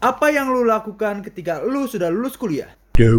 Apa yang lu lakukan ketika lu sudah lulus kuliah?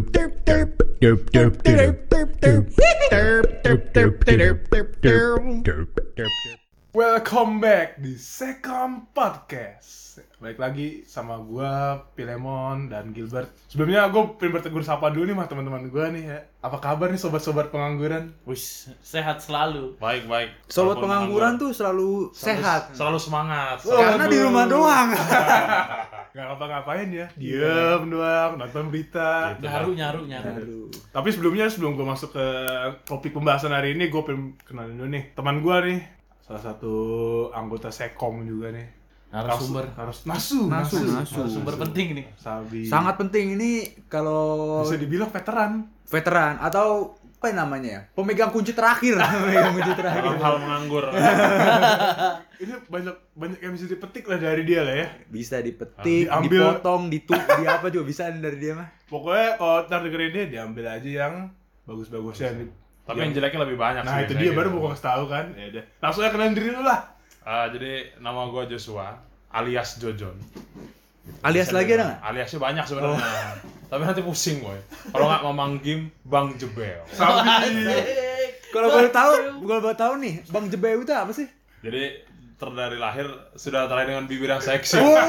Welcome back di Second Podcast. Balik lagi sama gua, Pilemon dan Gilbert. Sebelumnya gua pengen bertegur sapa dulu nih sama teman-teman gua nih ya. Apa kabar nih sobat-sobat pengangguran? Wis, sehat selalu. Baik. Sobat pengangguran tuh selalu sehat. Selalu semangat. Karena di rumah doang. Gak ngapa-ngapain ya. Diem doang, nonton berita. Nyaru. Aduh. Tapi sebelum gua masuk ke topik pembahasan hari ini, gua pengen kenalin dulu nih teman gua nih. Salah satu anggota Sekom juga nih. Narasumber. Narasumber penting nih. Sabi. Sangat penting ini kalau Bisa dibilang veteran. atau apa namanya ya? Pemegang kunci terakhir. Dalam hal menganggur. Ini banyak yang bisa dipetik lah dari dia lah ya. Bisa dipetik, Diambil. dipotong, di apa juga bisa dari dia mah. Pokoknya kalau ntar dengerin dia, diambil aja yang bagus-bagusnya. Tapi yang jeleknya lebih banyak Nah sih. itu dia baru mau kasih tahu kan. Ya udah. Langsung aja kenalin diri lu lah. Jadi nama gue Joshua alias Jojon. Alias lagi ada nggak? Aliasnya banyak sebenarnya. Tapi nanti pusing boy. Kalau nggak Mamang Gim, Bang Jebel. Sabi. Kalau boleh tahu nih, Bang Jebeu itu apa sih? Jadi dari lahir sudah terlahir dengan bibir yang seksi. Oh,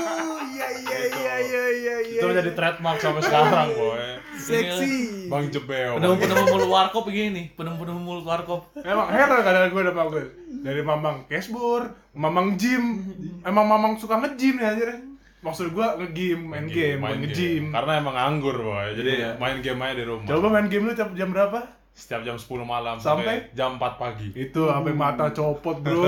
iya. Itu menjadi trademark sampai sekarang boy. Seksi. Bang Jebel. Penemu mulut warkop begini, penemu mulut warkop. Emang heran kadang gue udah panggil. Dari Mamang Cashbur, Mamang Gym. Emang Mamang suka nge-gym ya anjir. Maksud gue nge-game, main game, bukan nge-gym. Karena emang nganggur boy. Jadi main game aja di rumah. Coba main game lu tiap jam berapa? Setiap jam 10 malam Sampai jam 4 pagi. Itu sampai mata copot, bro.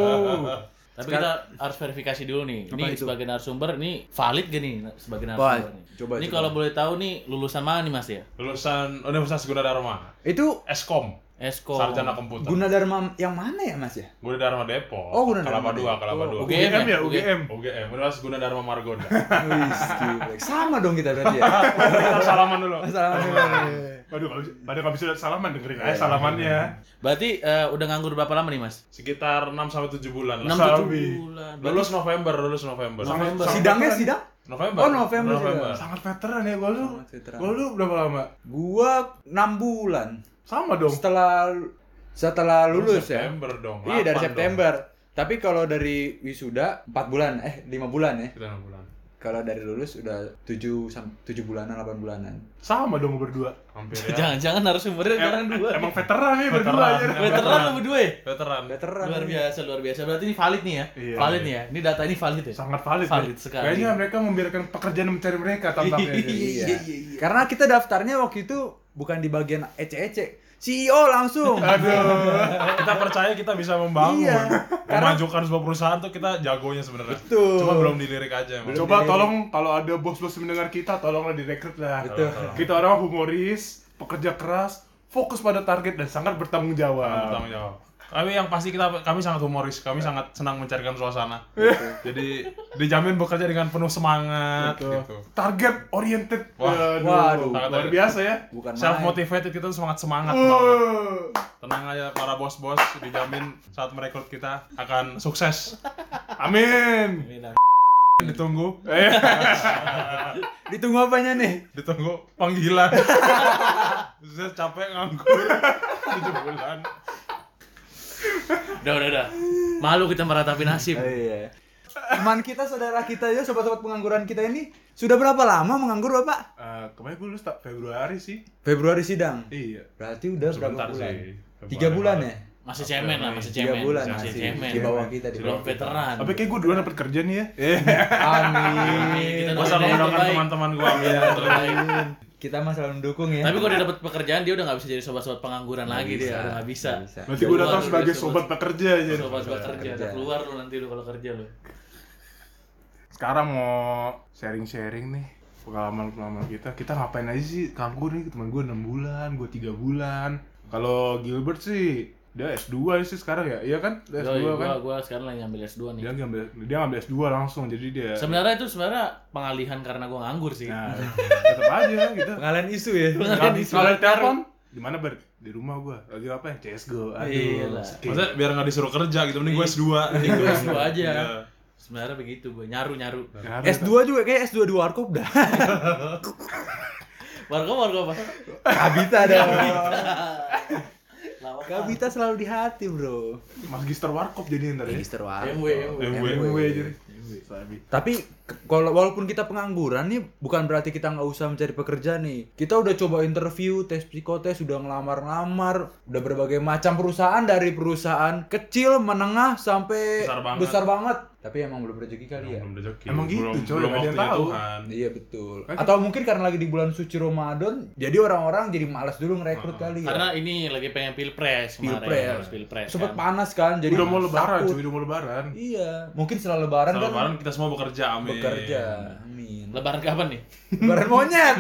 Tapi kita harus verifikasi dulu nih. Ini itu? sebagai narasumber, ini valid gak nih sebagai narasumber nih? Coba. Ini kalau boleh tahu nih lulusan mana nih Mas ya? Lulusan Universitas Gunadarma. Itu Eskom. Eskom. Sarjana komputer. Gunadarma yang mana ya, Mas ya? Gunadarma Depok. Oh, Gunadarma Kelapa 2. UGM ya? UGM. UGM. Universitas Gunadarma Margonda. Wis, gila. Sama dong kita berarti ya. Kita salaman dulu. Assalamualaikum. Waduh, pada nggak bisa salaman, dengerin aja salamannya. Berarti udah nganggur berapa lama nih Mas? Sekitar 6 sampai 7 bulan 6 lah. 7 Sabi. bulan. Lulus November. November. Sidangnya sidang? November. Oh, November. Sangat veteran ya gua lu. Sangat veteran. Gua lu berapa lama? Gua 6 bulan. Sama dong. Setelah lulus ya. September dong. Iya, dari 8 September. Tapi kalau dari wisuda 4 bulan, 5 bulan ya. Sudah 6 bulan. Kalau dari lulus udah 7 bulanan, 8 bulanan. Sama dong berdua. Hampir ya. Jangan narasumbernya jangan dua. Emang veteran ya berdua aja. Veteran lo berdua ya? Veteran. Luar biasa. Berarti ini valid nih ya? Iya. Valid nih ya? Ini data ini valid ya? Sangat valid. Valid ya. sekali. Kayaknya mereka membiarkan pekerjaan mencari mereka tampaknya. Iya. Karena kita daftarnya waktu itu bukan di bagian ece-ece. CEO langsung. Aduh. Kita percaya kita bisa membangun. Iya. Memajukan sebuah perusahaan tuh kita jagonya sebenarnya. Betul. Cuma belum dilirik aja emang. Coba tolong kalau ada bos-bos mendengar kita, tolonglah direkrut lah. Betul. Kita orang humoris, pekerja keras, fokus pada target dan sangat bertanggung jawab. Bertanggung jawab. Tapi yang pasti kami sangat humoris, kami sangat senang mencarikan suasana. Jadi dijamin bekerja dengan penuh semangat gitu. Target oriented. Waduh. Luar biasa ya. Bukan Self main. motivated kita tuh semangat banget. Tenang aja para bos-bos, dijamin saat merekrut kita akan sukses. Amin. Ditunggu, Ditunggu apanya nih? ditunggu panggilan. Saya capek nganggur 7 bulan. Udah. Malu kita meratapi nasib. Iya. Teman kita, saudara kita ya, sobat-sobat pengangguran kita ini sudah berapa lama menganggur, Bapak? Kemarin gue lulus Februari sih. Februari sidang. Iya. Berarti udah Sebentar berapa bulan? sih. 3 bulan ya? Masih cemen lah, masih 3 cemen. bulan Masih masih cemen. di bawah kita. Belum veteran. Tapi kayak gue duluan dapet kerja nih ya. Amin. Kita Gua selalu doain yang mendoakan terbaik. teman-teman gua. Kita mah selalu mendukung ya. Tapi kalau dia dapat pekerjaan dia udah nggak bisa jadi sobat-sobat pengangguran lagi dia, udah nggak bisa. Berarti gue datang sebagai sobat pekerja aja. Sobat kerja, udah keluar lu nanti lu kalau kerja lu. Sekarang mau sharing-sharing nih pengalaman kita. Kita ngapain aja sih? Nganggur nih, teman gue 6 bulan, gue 3 bulan. Kalau Gilbert sih dia S2 sih sekarang ya, iya kan? Dia S2 kan? Gua sekarang lagi ngambil S2 nih. Dia ngambil S2 langsung, jadi dia. Sebenarnya itu pengalihan karena gua nganggur sih. Nah, tetap aja gitu. Pengalian isu ya. Kalau telepon, di mana Bert? Di rumah gua. Lagi apa ya? CS:GO. Aduh. Iyalah. skip. Maksudnya biar nggak disuruh kerja gitu, mending gue S2. Mending gua S2 aja. Iya. Sebenarnya begitu, Boy. Nyaru. S2 juga kayak S2 di Warkop dah. Warga apa? Kabita dah. Lawak. Kabita selalu di hati, Bro. Magister Warkop jadi ntar ya. Magister Warkop. MW. jadi. Tapi kalau walaupun kita pengangguran nih, bukan berarti kita nggak usah mencari pekerjaan nih. Kita udah coba interview, tes psikotes, udah ngelamar-ngelamar, udah berbagai macam perusahaan, dari perusahaan kecil, menengah sampai besar banget. Tapi emang belum rezeki kali ya. Belum rezeki. Emang gitu, coy, belum nggak ada yang waktunya tahu. Tuhan. Iya betul. Atau mungkin karena lagi di bulan suci Ramadan, jadi orang-orang jadi malas dulu ngerekrut kali ya. Karena ini lagi pengen pilpres kemarin. Pilpres. Sempet kan. panas kan, jadi Udah mau lebaran, takut. cuy, udah mau lebaran. Iya, mungkin setelah lebaran Setelah kan lebaran kita semua bekerja, amin. bekerja. Amin. Lebaran kapan nih? Lebaran monyet.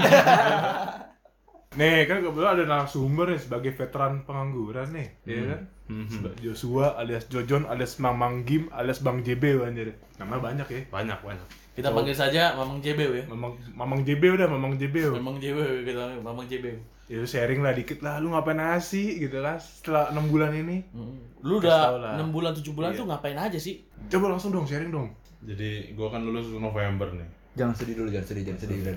Nih, kan kebetulan ada narasumber nih sebagai veteran pengangguran nih, ya kan? Joshua alias Jojon alias Mamang Gim alias Bang JB anjir. Nama banyak ya. Banyak. Kita panggil saja Mamang JB ya. Mamang JB udah, Mamang JB. Mamang JB kita Mamang JB. Ya lu sharing lah dikit lah, lu ngapain sih gitu lah setelah 6 bulan ini. Lu Kasih tau udah lah. 6 bulan 7 bulan Iya. tuh ngapain aja sih? Coba langsung dong sharing dong. Jadi gua kan lulus November nih. Jangan sedih dulu, jangan sedih.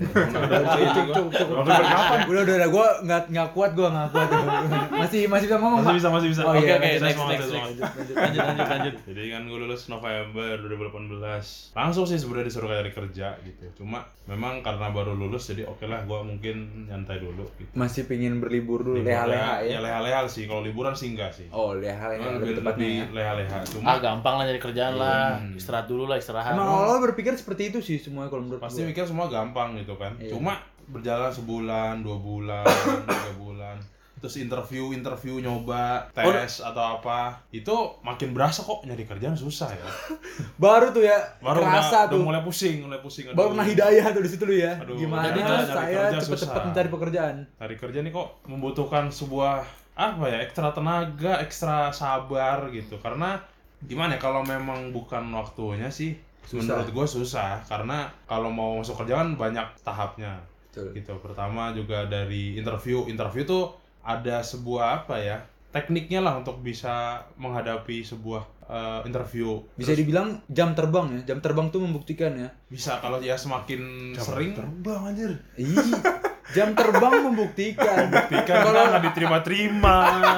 November kapan? Udah, gua nggak kuat. Masih bisa ngomong, Pak? Masih bisa. Oh, Oke, iya, next. semangat. Lanjut. Jadi kan gue lulus November 2018. Langsung sih sebenarnya disuruh cari kerja gitu. Cuma memang karena baru lulus jadi oke lah gue mungkin nyantai dulu gitu. Masih pingin berlibur dulu, leha-leha ya. Ya leha-leha sih. Kalau liburan sih enggak sih. Oh, leha-leha Cuman lebih tepatnya ya. leha-leha. Cuma Gampang lah nyari kerjaan lah. Istirahat dulu lah, istirahat. Emang awal berpikir seperti itu sih semuanya kalau menurut pasti gua. mikir semua gampang gitu kan. Iya. Cuma berjalan sebulan, 2 bulan, 3 bulan. Terus interview nyoba tes atau apa, itu makin berasa kok nyari kerjaan susah ya. Baru tuh ya, Baru kerasa udah tuh. mulai pusing. Baru kena hidayah tuh di situ lu ya. Aduh, Gimana jadi nyari saya kerja cepet-cepet susah. mencari pekerjaan. Cari kerja nih kok membutuhkan sebuah apa ya, ekstra tenaga, ekstra sabar gitu. Karena gimana ya, kalau memang bukan waktunya sih Susah. menurut gue susah. Karena kalau mau masuk kerja kan banyak tahapnya. Betul. Gitu. Pertama juga dari interview tuh ada sebuah apa ya, tekniknya lah untuk bisa menghadapi sebuah interview. Bisa dibilang jam terbang ya. Jam terbang tuh membuktikan ya. Bisa kalau ya semakin sering Terbang anjir. Ih, jam terbang membuktikan. kalau nggak diterima-terima.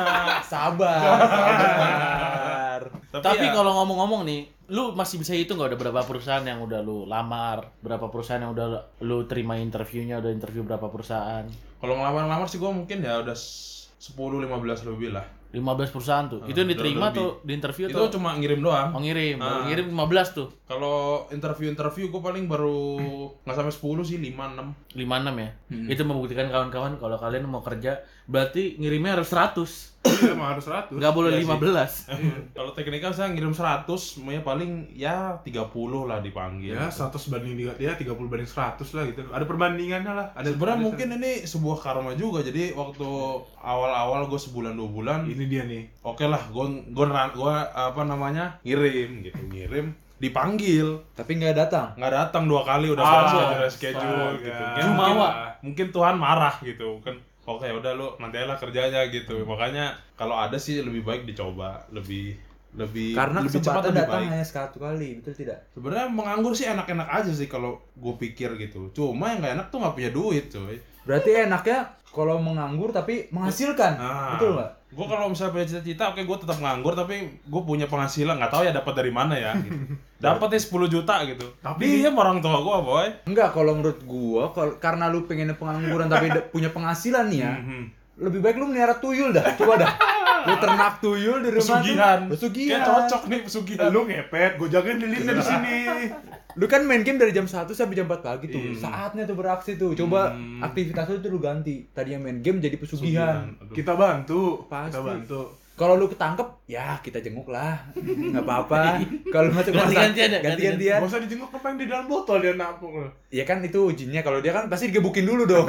Sabar. Tapi ya, kalau ngomong-ngomong nih, lu masih bisa hitung nggak udah berapa perusahaan yang udah lu lamar, berapa perusahaan yang udah lu terima interviewnya, udah interview berapa perusahaan? kalau ngelamar sih gue mungkin ya udah 10-15 lebih lah. 15 perusahaan tuh. Itu yang udah diterima lebih. tuh di interview Itu tuh. cuma ngirim doang. Oh, ngirim, baru Ah. ngirim 15 tuh. Kalau interview gue paling baru nggak sampai 10 sih, 5-6. 56 ya. Itu membuktikan kawan-kawan kalau kalian mau kerja berarti ngirimnya harus 100. Iya, emang harus 100. Nggak boleh Iya sih. 15. Kalau teknikal saya ngirim 100, semuanya paling ya 30 lah dipanggil. Ya, 100 banding 30 banding 100 lah gitu. Ada perbandingannya lah. Ada Sebenarnya mungkin ini sebuah karma juga. Jadi waktu awal-awal gue sebulan 2 bulan, ini dia nih. oke lah, gue apa namanya, ngirim dipanggil, Tapi nggak datang. nggak datang 2 kali udah schedule gitu. Ya, Jumawa. mungkin Tuhan marah gitu kan. Oke, udah lu nanti aja lah kerjanya gitu. Makanya kalau ada sih lebih baik dicoba, lebih Karena lebih cepat kesempatan lebih datang baik. hanya sekali kali, betul tidak? Sebenarnya menganggur sih enak-enak aja sih kalau gue pikir gitu. Cuma yang gak enak tuh nggak punya duit, coy. Berarti enaknya kalau menganggur tapi menghasilkan, betul nggak? Gue kalau misalnya punya cita-cita, oke gue tetap nganggur tapi gue punya penghasilan, nggak tahu ya dapat dari mana ya. Gitu. Dapatnya 10 juta gitu. Tapi dia orang tua gue, boy. Enggak, kalau menurut gua karena lu pengen pengangguran tapi punya penghasilan nih ya. Lebih baik lu melihara tuyul dah. Coba dah. Lu ternak tuyul di rumah. Pesugihan. Pesugihan. Kayak cocok nih pesugihan. Lu ngepet, gue jagain lilinnya di sini. Lu kan main game dari jam 1 sampai jam 4 pagi tuh. Saatnya tuh beraksi tuh. Coba aktivitas lu tuh lu ganti. Tadinya main game jadi pesugihan. Aduh. Kita bantu. Pasti. Kita bantu. Kalau lu ketangkep, ya kita jenguk lah. Enggak apa-apa. Kalau masuk Ganti-gantian ya, ganti-gantian. Gak usah dijenguk, ngapain di dalam botol dia nampung lu. Ya kan itu jinnya, kalau dia kan pasti digebukin dulu dong.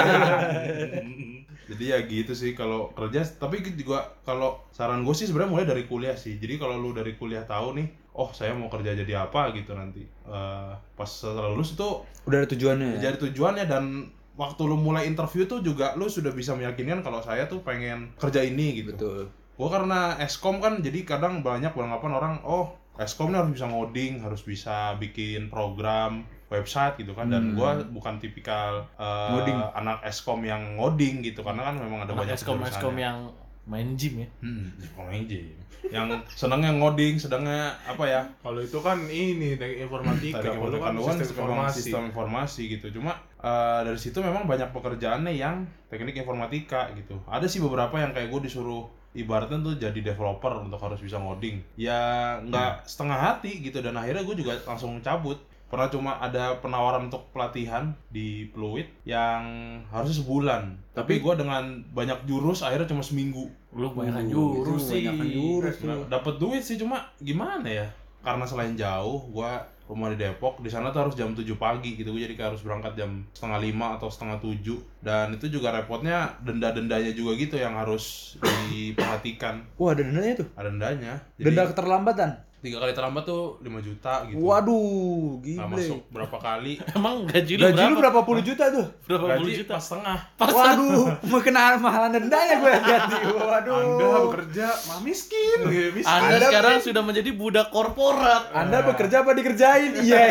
Jadi ya gitu sih kalau kerja. Tapi juga kalau saran gue sih sebenarnya mulai dari kuliah sih. Jadi kalau lu dari kuliah tahu nih, oh saya mau kerja jadi apa gitu nanti. Pas setelah lulus itu Udah ada tujuannya ya. jadi tujuannya, dan waktu lu mulai interview tuh juga lu sudah bisa meyakinkan kalau saya tuh pengen kerja ini gitu. Betul. Gua karena eskom kan, jadi kadang banyak beranggapan orang, oh Eskom nih harus bisa ngoding, harus bisa bikin program website gitu kan. Dan gua bukan tipikal Ngoding. anak Eskom yang ngoding gitu, karena kan memang ada banyak Eskom jurusannya. yang main gym ya. Pemain game. Yang senangnya ngoding, sedangnya apa ya? Kalau itu kan ini teknik informatika, Teknik kalau kan informatika sistem memang informasi. sistem informasi gitu. Cuma dari situ memang banyak pekerjaannya yang teknik informatika gitu. Ada sih beberapa yang kayak gue disuruh ibaratnya tuh jadi developer untuk harus bisa ngoding. Ya nggak setengah hati gitu, dan akhirnya gue juga langsung cabut. Pernah cuma ada penawaran untuk pelatihan di Pluit yang harusnya sebulan. Tapi gue dengan banyak jurus akhirnya cuma seminggu. Lu kebanyakan jurus sih. Kebanyakan jurus tuh. Dapat duit sih, cuma gimana ya? Karena selain jauh, gua rumah di Depok, di sana tuh harus jam 7 pagi gitu. Gue jadi kayak harus berangkat jam setengah 5 atau setengah 7. Dan itu juga repotnya denda-dendanya juga gitu yang harus diperhatikan. Wah, ada dendanya tuh. Ada dendanya. Jadi Denda keterlambatan. 3 kali terlambat tuh 5 juta gitu. Waduh, Nggak gile. masuk berapa kali. Emang gaji lu Gaji lu berapa? berapa puluh juta tuh? Berapa puluh Gaji juta? pas setengah. Waduh, mau kena mahalan dendanya gue ganti. Waduh. Anda bekerja mah miskin, miskin. Anda Anda sekarang sudah menjadi budak korporat. Anda bekerja apa dikerjain? Iya.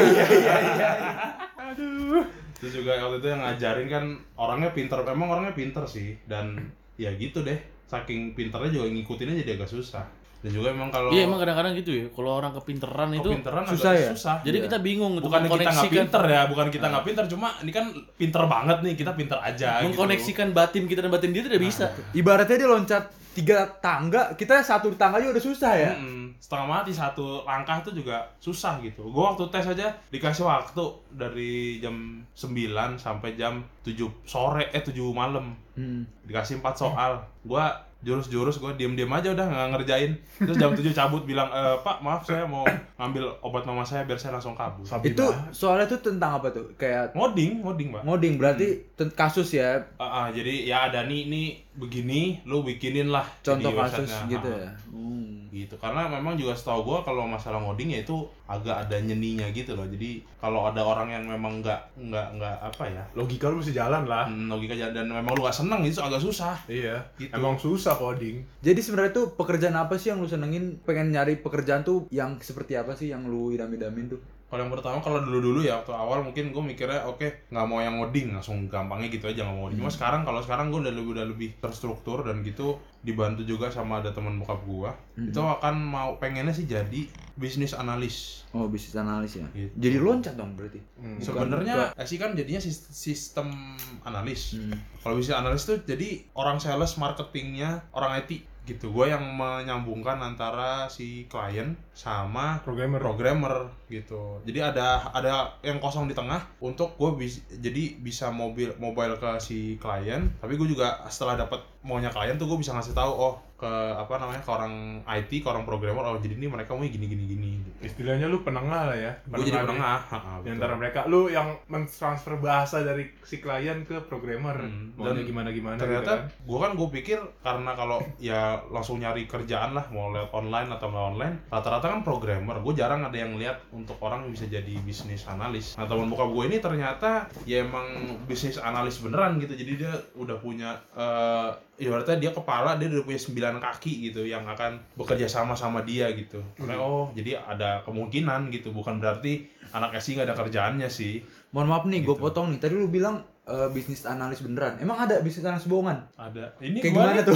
Aduh. Itu juga waktu itu yang ngajarin kan orangnya pinter, emang orangnya pinter sih. Dan ya gitu deh, saking pinternya juga ngikutinnya jadi agak susah. Dan juga emang kalau Iya emang kadang-kadang gitu ya. Kalau orang kepinteran itu kepinteran susah agak ya? susah. jadi Iya. kita bingung untuk Bukan kita nggak mengkoneksikan pinter ya, bukan kita nggak pinter, cuma ini kan pinter banget nih, kita pinter aja mengkoneksikan batin kita dan batin dia tidak bisa. Ibaratnya dia loncat 3 tangga, kita 1 tangga aja udah susah ya. Setengah mati, 1 langkah tuh juga susah gitu. Gue waktu tes aja dikasih waktu dari jam 9 sampai jam 7 sore, 7 malam. Dikasih 4 soal. Gue jurus-jurus gue diem-diem aja udah nggak ngerjain. Terus jam 7 cabut bilang, Pak maaf saya mau ngambil obat mama saya biar saya langsung kabur. Itu soalnya tuh tentang apa tuh? Kayak Ngoding Mbak. ngoding berarti kasus ya. Jadi ya ada nih begini, lu bikinin lah Contoh jadi kasus websitenya. gitu ya. Gitu, karena memang juga setahu gua kalau masalah ngoding ya itu agak ada nyeninya gitu loh. Jadi kalau ada orang yang memang nggak apa ya, Logika lu mesti jalan lah. logika jalan dan memang lu gak seneng itu agak susah Iya. gitu. Emang susah coding. Jadi sebenarnya tuh pekerjaan apa sih yang lu senengin? Pengen nyari pekerjaan tuh yang seperti apa sih yang lu idam-idamin tuh? Kalau yang pertama, kalau dulu ya waktu awal mungkin gue mikirnya oke, nggak mau yang ngoding, langsung gampangnya gitu aja nggak mau ngoding. Cuma sekarang gue udah lebih terstruktur dan gitu, dibantu juga sama ada teman bokap gue. Itu akan pengennya sih jadi bisnis analis. Oh, bisnis analis ya. Gitu. Jadi loncat dong berarti. Sebenarnya sih kan jadinya sistem analis. Kalau bisnis analis tuh jadi orang sales, marketingnya orang IT gitu. Gue yang menyambungkan antara si klien sama programmer gitu. Jadi ada yang kosong di tengah untuk gue jadi bisa mobile ke si klien. Tapi gue juga setelah dapat maunya klien tuh gue bisa ngasih tahu ke ke orang IT, ke orang programmer, jadi ini mereka mau gini. Istilahnya lu penengah lah ya. Gue jadi penengah. Di antara mereka, lu yang mentransfer bahasa dari si klien ke programmer. Maunya gimana-gimana. Ternyata gitu kan. gue pikir karena kalau ya langsung nyari kerjaan lah, mau lewat online atau nggak online, rata-rata kan programmer. Gue jarang ada yang lihat untuk orang yang bisa jadi bisnis analis. Nah, teman bokap gue ini ternyata ya emang bisnis analis beneran gitu. Jadi dia udah punya ibaratnya dia kepala, dia udah punya 9 kaki gitu yang akan bekerja sama dia gitu. Karena jadi ada kemungkinan gitu, bukan berarti anak SI nggak ada kerjaannya sih. Mohon maaf nih, gue potong nih. Tadi lu bilang bisnis analis beneran. Emang ada bisnis analis bohongan? Ada. Ini Kayak gua gimana nih, tuh?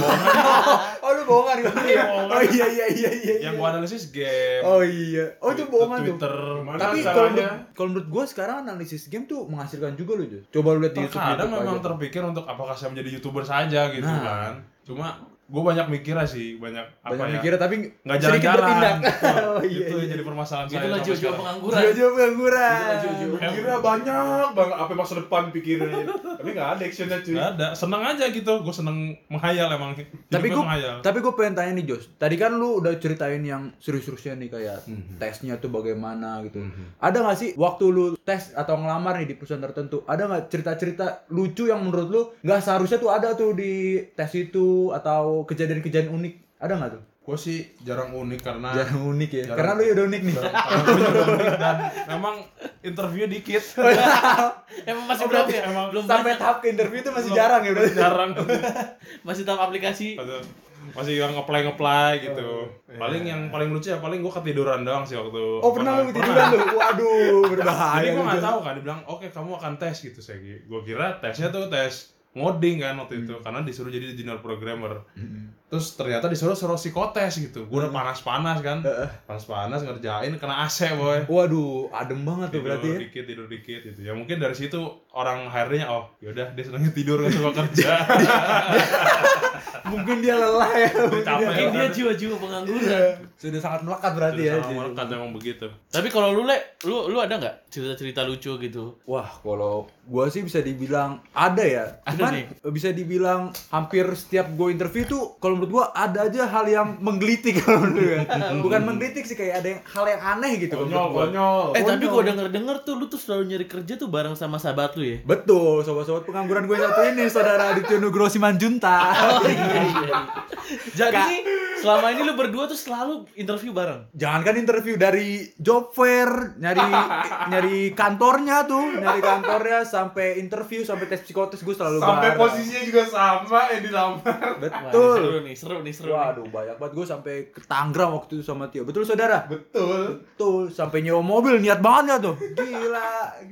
Oh, lu bohongan gue. bohongan. Oh iya. yang gua analisis game. Oh iya. Oh, itu bohongan tuh. Twitter. Gimana Tapi caranya? kalau menurut gue sekarang analisis game tuh menghasilkan juga loh, Jo. Coba lu lihat di YouTube. Terkadang memang aja. terpikir untuk apakah saya menjadi YouTuber saja gitu kan. Cuma gue banyak mikirnya sih, banyak mikirnya tapi nggak sedikit jalan-jalan. bertindak. Oh Itu iya. yang jadi permasalahan saya. Itulah sampai jojo sekarang. pengangguran. Jojo pengangguran. Kira banyak banget apa masa depan pikirannya. Tapi nggak ada actionnya cuy. Nggak ada, seneng aja gitu. Gue seneng menghayal emang. Tapi gue pengen tanya nih, Jos. Tadi kan lu udah ceritain yang serius-seriusnya nih kayak tesnya tuh bagaimana gitu. Ada nggak sih waktu lu tes atau ngelamar nih di perusahaan tertentu, ada nggak cerita-cerita lucu yang menurut lu nggak seharusnya tuh ada tuh di tes itu atau kejadian-kejadian unik? Ada nggak tuh? Gue sih jarang unik karena Jarang unik ya. Jarang. Karena lu ya udah unik nih. dan memang interview dikit. Emang masih Oh, belum berarti ya? emang Belum Sampai banyak. tahap ke interview itu masih jarang ya berarti. Jarang. Masih tahap aplikasi. Masih yang ngeplay gitu. iya. Paling yang paling lucu ya paling gue ketiduran doang sih waktu. Oh pernah lu ketiduran lu? Waduh, berbahaya. Jadi gue lu, nggak Jon. tahu kan, dia bilang oke kamu akan tes gitu saya. Gue kira tesnya tuh tes ngoding kan waktu itu karena disuruh jadi junior programmer. Terus ternyata disuruh psikotes gitu. Gue udah panas-panas kan, panas-panas ngerjain kena AC boy. Waduh, adem banget tuh berarti ya. Tidur dikit gitu. Ya mungkin dari situ orang HRD-nya oh yaudah dia senangnya tidur nggak suka kerja. Mungkin dia lelah ya. Capek. Mungkin dia jiwa-jiwa pengangguran. Sudah sangat melekat berarti ya. Sama melekat emang begitu. Tapi kalau lu lu ada nggak cerita-cerita lucu gitu? Wah, kalau gua sih bisa dibilang ada ya. Ada Cuman nih. bisa dibilang hampir setiap gua interview tuh kalau menurut gua ada aja hal yang menggelitik kalau menurut gua. Bukan menggelitik sih kayak ada hal yang aneh gitu kalau menurut gua. Konyol. Tapi Konyol. gua denger tuh lu tuh selalu nyari kerja tuh bareng sama sahabat lu ya? Betul, sobat-sobat pengangguran gue satu ini, saudara Aditya Nugroho Simanjuntak. Oh iya. Jadi selama ini lu berdua tuh selalu interview bareng. Jangankan interview dari job fair, nyari kantornya sampai interview sampai tes psikotes gue selalu Sampai bareng. posisinya juga sama yang dilamar. Betul. Seru nih. Waduh, banyak banget gue sampai ke Tangerang waktu itu sama Tio. Betul saudara? Betul. Betul, sampai nyewa mobil niat banget gak tuh? Gila.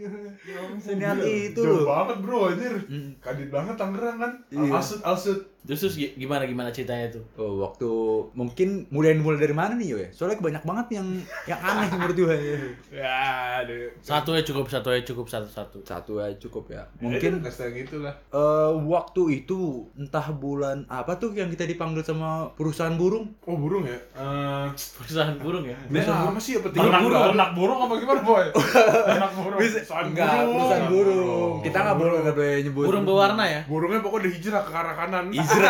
Seniat itu Jauh loh. banget bro anjir. Kadit banget Tangerang kan. Iya. Alsut. Terus gimana ceritanya tuh? Oh, waktu mungkin mulai dari mana nih Yo ya? Soalnya banyak banget yang aneh menurut gue. Ya, deh. Satu aja cukup satu. Satu aja cukup ya. Mungkin Mungkin kayak gitu lah. waktu itu entah bulan apa tuh yang kita dipanggil sama perusahaan burung. Oh burung ya? Perusahaan burung ya? Apa sih apa Ternak burung apa gimana boy? Ternak burung. Enggak, perusahaan burung. Kita nggak boleh nyebut. Burung berwarna ya? Burungnya pokoknya udah hijrah ke arah kanan.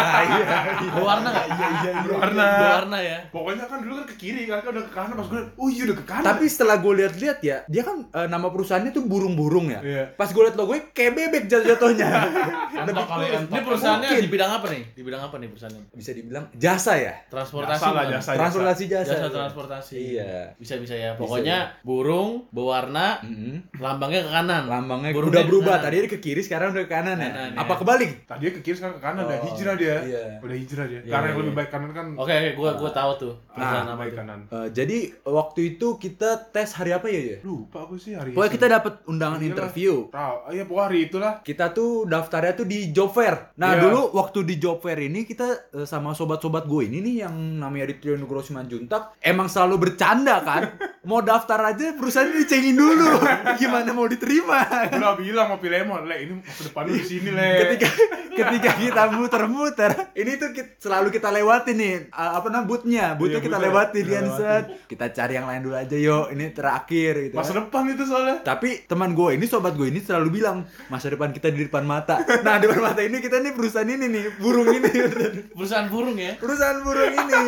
Iya. Berwarna nggak? Iya. Berwarna ya? Pokoknya kan dulu kan ke kiri, kan udah ke kanan pas gue liat, oh iya udah ke kanan. Tapi setelah gue lihat-lihat ya, dia kan nama perusahaannya tuh burung-burung ya. Iya. Pas gue liat logonya kayak bebek jatuhnya. Entok kali Ini entok. perusahaannya Mungkin. di bidang apa nih? Di bidang apa nih perusahaannya? Bisa dibilang jasa ya. Transportasi. Jasa lah, bukan? jasa. Transportasi jasa. Jasa transportasi. Iya. Bisa ya. Pokoknya burung berwarna, lambangnya ke kanan. Lambangnya Burungnya udah ke berubah. kanan. Tadi dia ke kiri, sekarang udah ke kanan ya. Kanan, ya. Apa kebalik? Tadi dia ke kiri sekarang ke kanan, udah Oh, hijrah dia. iya. Udah hijrah dia. Iya, Karena yang iya. lebih baik kanan kan. Oke, gua tahu tuh. Perusahaan apa baik tuh? kanan. Jadi waktu itu kita tes hari apa ya? Lupa aku sih hari Pokoknya kita dapat undangan Iyalah. interview. Tahu. Iya, pokoknya hari itulah. Kita tuh daftarnya tuh di job fair. Nah Iya. dulu waktu di job fair ini kita sama sobat-sobat gue ini nih yang namanya Aditya Nugroho Simanjuntak emang selalu bercanda kan. Mau daftar aja perusahaan dicengin dulu. Gimana mau diterima? Udah bilang mau pilih mau, Le, ini masa depan lu di sini, Le. ketika kita muter-muter, ini tuh selalu kita lewatin nih boothnya Iya, kita boothnya. lewatin Kita kan lewatin. set. Kita cari yang lain dulu aja yuk, ini terakhir gitu. Masa kan. depan itu soalnya. Tapi teman gue ini, sobat gue ini selalu bilang masa depan kita di depan mata. Nah di depan mata ini kita nih perusahaan ini nih, burung ini. Perusahaan burung ya? Perusahaan burung ini.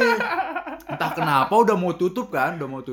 Entah kenapa udah mau tutup kan,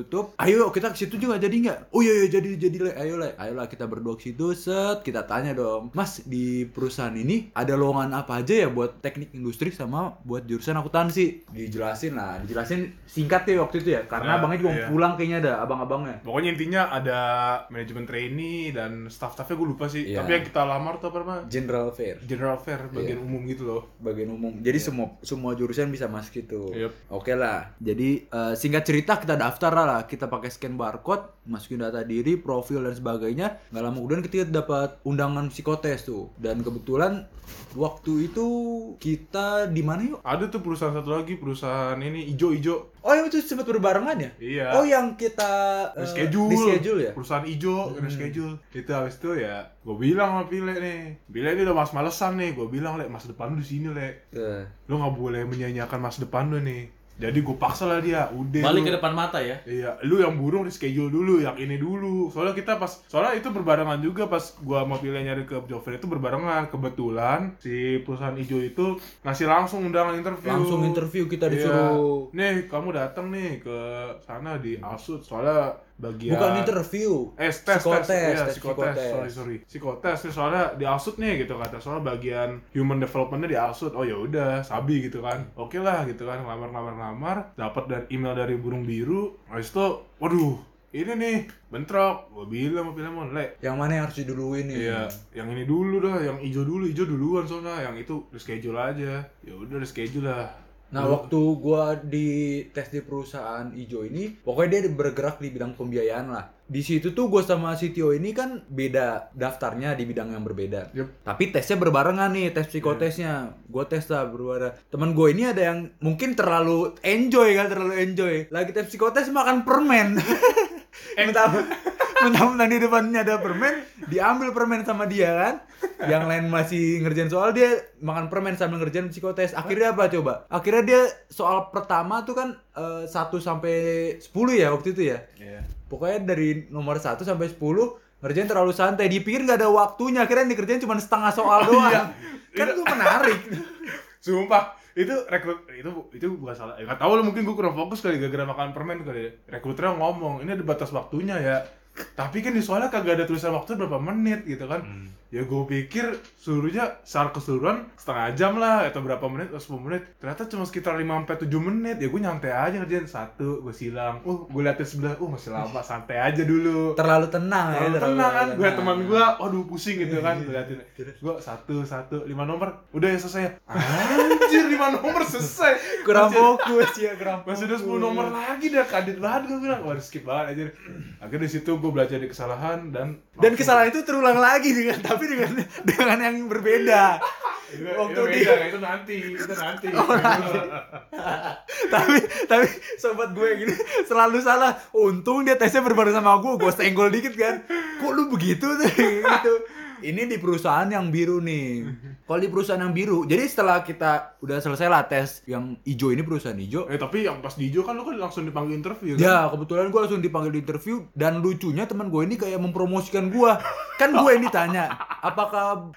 Ayo kita ke situ juga jadi nggak? Oh iya jadi Le. Ayolah kita berdua ke situ set. Kita tanya dong, Mas di perusahaan ini ada lowongan apa aja ya buat teknik industri sama buat jurusan akuntansi? Dijelasin singkat ya waktu itu ya, karena Nah, abangnya juga iya. mau pulang kayaknya ada abang-abangnya. Pokoknya intinya ada manajemen trainee dan staff-staffnya gue lupa sih. Iya. Tapi yang kita lamar tuh apa namanya? General Fair. General Fair, bagian Iya. umum gitu loh. Bagian umum. Jadi semua jurusan bisa masuk itu. Yup. Oke lah. Jadi singkat cerita kita daftar lah. Kita pakai scan barcode, masukin data diri, profil dan sebagainya. Nggak lama kemudian kita dapat undangan psikotes tuh. Dan kebetulan waktu itu kita di mana yuk? Ada tuh perusahaan satu lagi, perusahaan ini ijo-ijo. Oh yang itu sempat berbarengan ya? Iya. Oh yang kita Reschedule. di schedule ya? Perusahaan ijo, reschedule. Itu habis itu ya, gue bilang sama Pile nih. Pile ini udah males-malesan nih. Gue bilang, Le, masa depan lu di sini, Le. Eh, Lu nggak boleh menyanyiakan masa depan lu nih. Jadi gue paksa lah dia, udah Balik lu- ke depan mata ya? Iya, lu yang burung di schedule dulu, yang ini dulu. Soalnya itu berbarengan juga pas gua mau pilih nyari ke job fair itu berbarengan. Kebetulan si perusahaan ijo itu ngasih langsung undangan interview. langsung interview kita Iya. disuruh. Nih, kamu datang nih ke sana di Alsut. Soalnya bagian Bukan interview. tes psikotes nih, soalnya diarsut nih gitu kata, soalnya bagian human developmentnya diarsut. Oh ya udah, sabi gitu kan, oke lah gitu kan, ngelamar, dapat dan email dari burung biru. Habis itu, waduh, ini nih bentrok. Gua bilang mau Le, Yang mana yang harus diduluin nih? iya, yang ini dulu dah, yang hijau duluan soalnya, yang itu reschedule aja. Ya udah reschedule lah. Nah, waktu gua di tes di perusahaan ijo ini, pokoknya dia bergerak di bidang pembiayaan lah. Di situ tuh gua sama si Tio ini kan beda daftarnya di bidang yang berbeda. Yep. Tapi tesnya berbarengan nih, tes psikotesnya. Gua tes lah berbareng. Temen gue ini ada yang mungkin terlalu enjoy. Lagi tes psikotes makan permen. Mentang-mentang di depannya ada permen, diambil permen sama dia kan. Yang lain masih ngerjain soal, dia makan permen sambil ngerjain psikotes. Akhirnya apa coba? Akhirnya dia soal pertama tuh kan 1 sampai 10 ya waktu itu ya. Iya. Pokoknya dari nomor 1 sampai 10 ngerjain terlalu santai. Dipikir nggak ada waktunya, akhirnya dikerjain cuma setengah soal doang. Kan itu menarik. Sumpah, itu itu bukan salah. Enggak tahu lo, mungkin gue kurang fokus kali gara-gara makan permen kali. Rekruternya ngomong, ini ada batas waktunya ya. Tapi kan di soalnya kagak ada tulisan waktu berapa menit gitu kan. Ya gue pikir seluruhnya secara keseluruhan setengah jam lah atau berapa menit atau 10 menit. Ternyata cuma sekitar 5-7 menit. Ya gue nyantai aja ngerjain satu, gue silang. Gue liatin sebelah, masih lama, santai aja dulu. Terlalu tenang ya. Terlalu tenang kan, gue teman gue, aduh pusing gitu kan, gue liatin, gue 1, 5 nomor, udah ya selesai. Anjir 5 nomor selesai. Kurang fokus ya, Masih ada 10 nomor lagi dah, kaget banget gue bilang, wah skip banget aja. Akhirnya di situ gue belajar dari kesalahan dan kesalahan itu terulang lagi dengan yang berbeda. waktu itu nanti. tapi sobat gue gini selalu salah. Untung dia tesnya berbareng sama gue senggol dikit kan. Kok lu begitu tuh gitu. Ini di perusahaan yang biru nih. Kalau di perusahaan yang biru, jadi setelah kita udah selesai lah tes yang hijau, ini perusahaan hijau. Tapi yang pas di hijau kan lu kan langsung dipanggil interview kan? Ya, kebetulan gue langsung dipanggil di interview. Dan lucunya teman gue ini kayak mempromosikan gue. Kan gue yang ditanya, apakah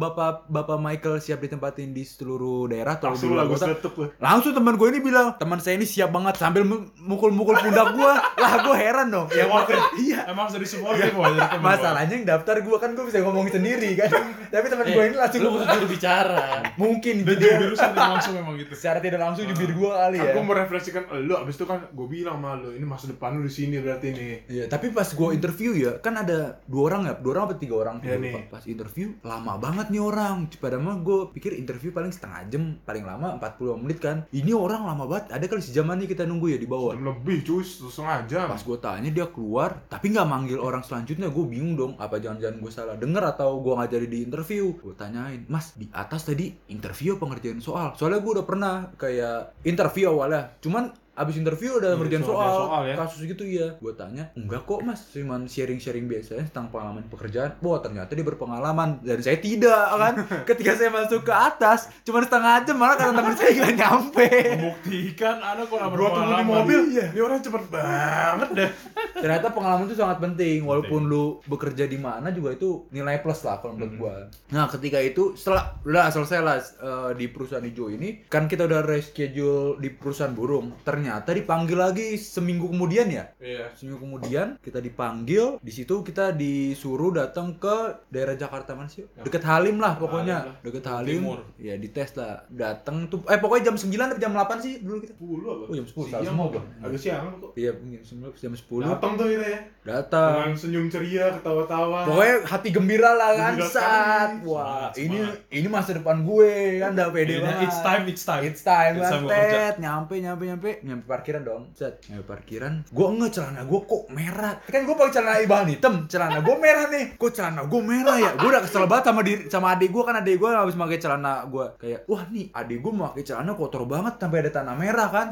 Bapak Michael siap ditempatin di seluruh daerah atau di luar kota? Langsung teman gue ini bilang, teman saya ini siap banget, sambil mukul-mukul pundak gue. Lah gue heran dong. Emang harus disupport ya. Masalahnya yang daftar gue kan gue bisa ngomong sendiri kan. Tapi teman gue ini langsung bicara. Mungkin dan jubir lu secara langsung memang gitu. Secara tidak langsung jubir gue kali ya. Aku merefleksikan lu, abis itu kan gue bilang sama lu, ini masa depan lu di sini berarti nih. Iya, tapi pas gue interview ya, kan ada 2 orang apa 3 orang ya, nih. Pas interview lama banget nih orang. Padahal mah gue pikir interview paling setengah jam, paling lama 40 menit kan. Ini orang lama banget. Ada kali sejaman nih kita nunggu ya di bawah. Jam lebih cuy, setengah jam. Pas gue tanya dia keluar, tapi nggak manggil orang selanjutnya. Gue bingung dong, apa jangan-jangan gue salah denger atau gue nggak jadi di interview. Gue tanyain, Mas di atas tadi interview apa ngerjain soal? Soalnya gue udah pernah kayak interview awalnya, cuman abis interview udah ngerjain soal ya? Kasus gitu ya. Gue tanya, enggak kok mas, cuman sharing-sharing biasa tentang pengalaman pekerjaan. Wah ternyata dia berpengalaman, dan saya tidak kan. Ketika saya masuk ke atas, cuma setengah jam, malah kata teman saya nggak nyampe. Membuktikan anak kok berpengalaman di mobil, ini orang cepet banget deh. Ternyata pengalaman itu sangat penting, walaupun lu bekerja di mana juga itu nilai plus lah kalau menurut gua. Nah ketika itu setelah udah selesai lah di perusahaan hijau ini, kan kita udah reschedule di perusahaan burung. Ternyata dipanggil lagi seminggu kemudian ya. Iya. Seminggu kemudian kita dipanggil, di situ kita disuruh datang ke daerah Jakarta mana sih? Deket Halim lah pokoknya. Deket Halim. Ya dites lah. Datang tuh pokoknya jam 9 atau jam 8 sih dulu kita. 10 apa? Oh jam 10 salah semua gua. Agak siang kok. Iya jam 10. Datang tuh kita ya. Datang. Dengan senyum ceria, ketawa-tawa. Pokoknya hati gembira lah kan Gembira saat. sekali. Wah, Semangat. ini masa depan gue kan udah pede banget. It's time. It's time It's time gua banget. Nyampe parkiran dong. Nyampe parkiran. Gue celana gue kok merah. Kan gue pakai celana bahan hitam, celana gue merah nih. Kok celana gue merah ya? Gue udah kesel banget sama adik gue, kan adik gue habis pakai celana gue. Kayak, wah nih adik gue pakai celana kotor banget sampai ada tanah merah kan.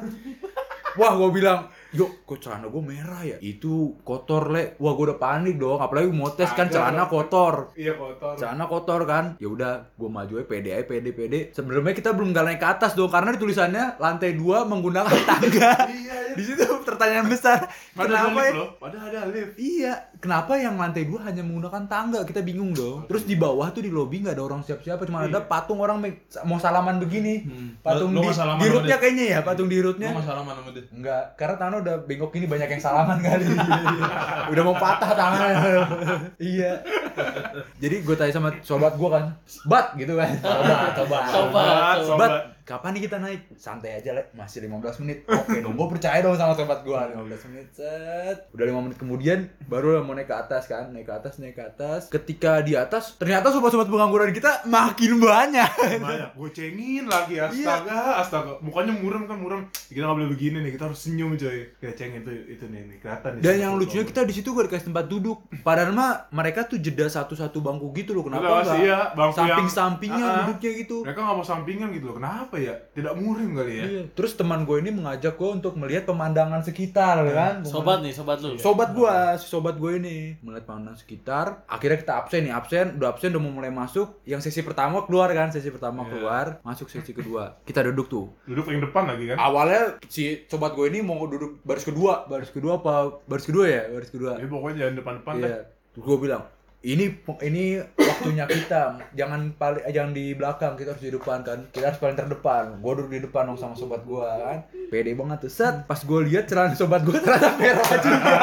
Wah, gue bilang, yuk, kok celana gue merah ya? Itu kotor, Le. Wah, gue udah panik dong. Apalagi mau tes kan celana kotor. Iya kotor. Celana kotor kan. Ya udah, gue maju aja pede. Sebelumnya kita belum naik ke atas dong, karena di tulisannya lantai 2 menggunakan tangga. Di situ pertanyaan besar. Padahal Kenapa ya? Padahal ada lift. Iya, kenapa yang lantai 2 hanya menggunakan tangga? Kita bingung dong. Terus di bawah tuh di lobi nggak ada orang siapa-siapa, cuma ada patung orang mau salaman begini. Patung Lu di nggak salaman di sama rootnya dia? kayaknya ya, patung di rootnya. Lu masalah mana sama dia? Enggak, karena tangan udah bengkok ini banyak yang salaman kali. Udah mau patah tangannya. Iya. Jadi gue tanya sama sobat gue kan, Bat gitu kan. Bat, kapan nih kita naik? Santai aja, Le. Masih 15 menit. Oke dong, gue percaya dong sama sobat gue. 15 menit, set. Udah 5 menit kemudian, baru mau naik ke atas kan. Naik ke atas. Ketika di atas, ternyata sobat-sobat pengangguran kita makin banyak. Banyak, gue cengin lagi, astaga. Mukanya muram. Kita nggak boleh begini nih, kita harus senyum coy. Kayak cengin itu nih, kelihatan. Dan yang lucunya kita di situ gak dikasih tempat duduk. Padahal mah mereka tuh jeda satu-satu bangku gitu loh. Kenapa Enggak sih, ya, bangku samping-sampingnya yang- duduknya gitu? Mereka nggak mau sampingan gitu loh. Kenapa ya? Tidak murim kali ya? Iya. Terus teman gue ini mengajak gue untuk melihat pemandangan sekitar kan. Sobat lu. Sobat gue ini melihat pemandangan sekitar. Akhirnya kita udah mau mulai masuk. Yang sesi pertama keluar kan, keluar, masuk sesi kedua. Kita duduk tuh. Duduk paling depan lagi kan? Awalnya si sobat gue ini mau duduk baris kedua ya? Ya pokoknya jangan depan-depan Iya. deh. Terus gue bilang, ini waktunya kita, jangan di belakang, kita harus di depan kan. Kita harus paling terdepan. Gue duduk di depan dong sama sobat gue kan. Pede banget tuh. Set, pas gue lihat celana sobat gue ternyata merah juga.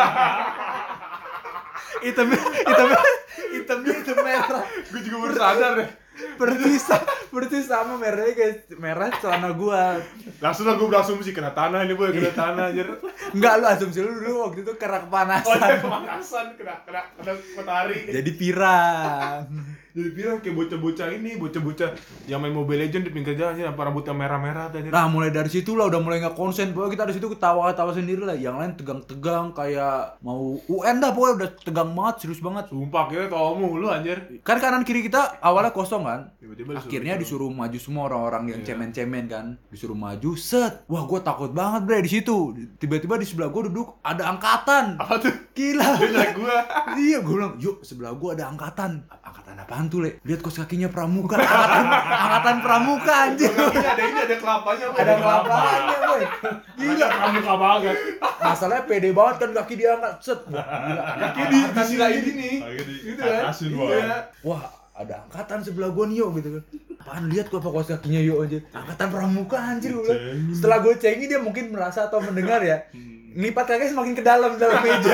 Hitamnya merah. Gue juga baru sadar deh. Persis sama merahnya kayak merah celana gue. Langsung lah gue berasumsi kena tanah ini boy, kena tanah aja. Enggak, lu asumsi lu dulu waktu itu karena Oh kepanasan. iya, kemanasan, kena matahari. Jadi pirang. Jadi bilang kayak bocah-bocah yang main Mobile Legends di pinggir jalan aja, apa rambutnya merah-merah tadi. Nah, mulai dari situ lah udah mulai nggak konsen. Pokoknya kita di situ ketawa-ketawa sendiri lah. Yang lain tegang-tegang kayak mau UN dah, pokoknya udah tegang banget, serius banget. Sumpah kira tau mulu anjir. Kan kanan kiri kita awalnya kosong kan. Tiba-tiba Akhirnya disuruh maju semua orang-orang yang cemen-cemen kan. Disuruh maju, set. Wah, gua takut banget bre di situ. Tiba-tiba di sebelah gua duduk ada angkatan. Apa tuh? Gila. Dia nyerek gua. Iya, gua bilang, "Yuk, sebelah gua ada angkatan." Angkatan apaan tuh, Le? Lihat kos kakinya pramuka. Angkatan pramuka anjir. Ada kelapanya. Ada kelapanya, boy. Gila. Pramuka banget. Masalahnya pede banget kan kaki dia angkat. Set. Wah, gila. Kaki di sila ini nih. Gitu kan? Atasin Iya. Wah, ada angkatan sebelah gua nih yo gitu kan. Apaan, lihat gua apa kos kakinya yo aja. Angkatan pramuka anjir gua bilang. Setelah gua cengin dia mungkin merasa atau mendengar ya. Ngelipat kakinya semakin ke dalam meja.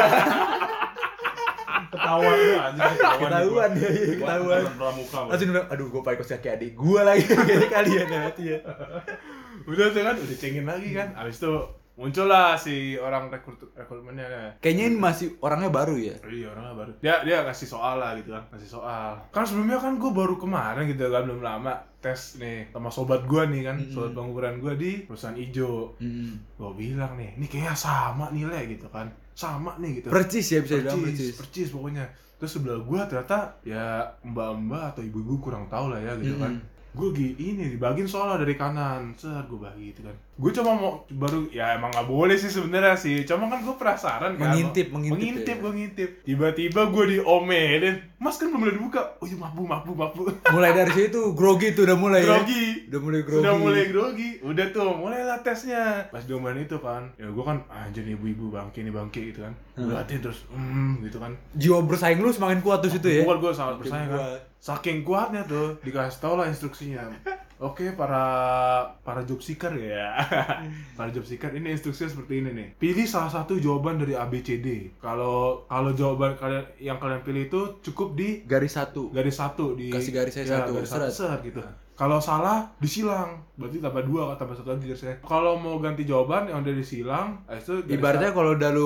Ketahuan lu anjing. Ketahuan dia, ketahuan. Pramuka. Langsung bilang, aduh gua pakai kos kaki adik gua lagi kayak kalian nanti ya. Udah tuh kan, udah cengin lagi kan. Abis itu muncullah si orang rekrutmennya kan. Kayaknya ini masih orangnya baru ya. Iya, orangnya baru. Dia kasih soal lah gitu kan, kasih soal. Kan sebelumnya kan gue baru kemarin gitu kan, belum lama tes nih sama sobat gue nih kan, sobat pengangguran gue di perusahaan ijo. Gue bilang nih, ini kayaknya sama nilai gitu kan, sama nih gitu. Percis ya bisa dibilang percis pokoknya. Terus sebelah gue ternyata ya mbak-mbak atau ibu-ibu kurang tahu lah ya gitu kan. Gue ini dibagiin soalnya dari kanan, gue bagi gitu kan. Gue cuma mau baru ya emang nggak boleh sih sebenarnya sih, cuma kan gue penasaran kan. Mengintip ya. Gue ngintip. Tiba-tiba gue diomelin, Mas kan belum boleh dibuka. Oh iya mabu. Mulai dari situ grogi tuh udah mulai Grogi. ya. Udah mulai grogi. Sudah mulai grogi. Udah tuh, mulailah tesnya. Pas diomelin itu kan, ya gue kan anjir nih ibu-ibu bangke gitu kan. Gue liatin terus, gitu kan. Jiwa bersaing lu semakin kuat tuh situ ya. Bukan gue sangat bersaing kan. Saking kuatnya tuh dikasih tau lah instruksinya. Oke, para job seeker ya. Para job seeker ini instruksinya seperti ini nih. Pilih salah satu jawaban dari A B C D. Kalau jawaban yang kalian pilih itu cukup di garis satu di kasih garisnya satu. garis satu gitu. Kalau salah disilang, berarti tambah 2 tambah 1 lagi garisnya. Kalau mau ganti jawaban yang udah disilang, itu ibaratnya kalau udah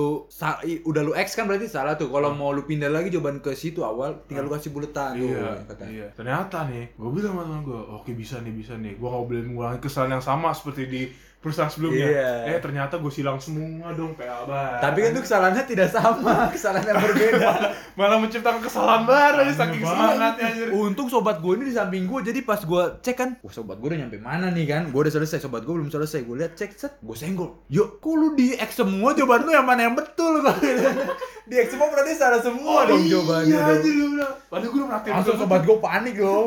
lu X kan berarti salah tuh. Kalau mau lu pindah lagi jawaban ke situ awal, tinggal lu kasih buletan tuh katanya. Iya. Ternyata nih, gue bilang sama temen gue, oke bisa nih. Gue gak boleh mengulangi kesalahan yang sama seperti di perusahaan sebelumnya. Iya. Ternyata gue silang semua dong, PA banget. Tapi kan itu kesalahannya tidak sama, kesalahan yang berbeda. Malah menciptakan kesalahan baru aja saking semangatnya anjir. Untung sobat gue ini di samping gue, jadi pas gue cek kan, sobat gue udah nyampe mana nih kan? Gue udah selesai, sobat gue belum selesai. Gue lihat cek set, gue senggol. Yuk, kok lu di X semua jawaban lu yang mana yang betul? Di X semua berarti salah semua dong jawabannya. Iya dong. anjir gue bilang. Padahal gue udah merhatiin. Langsung sobat gue panik dong,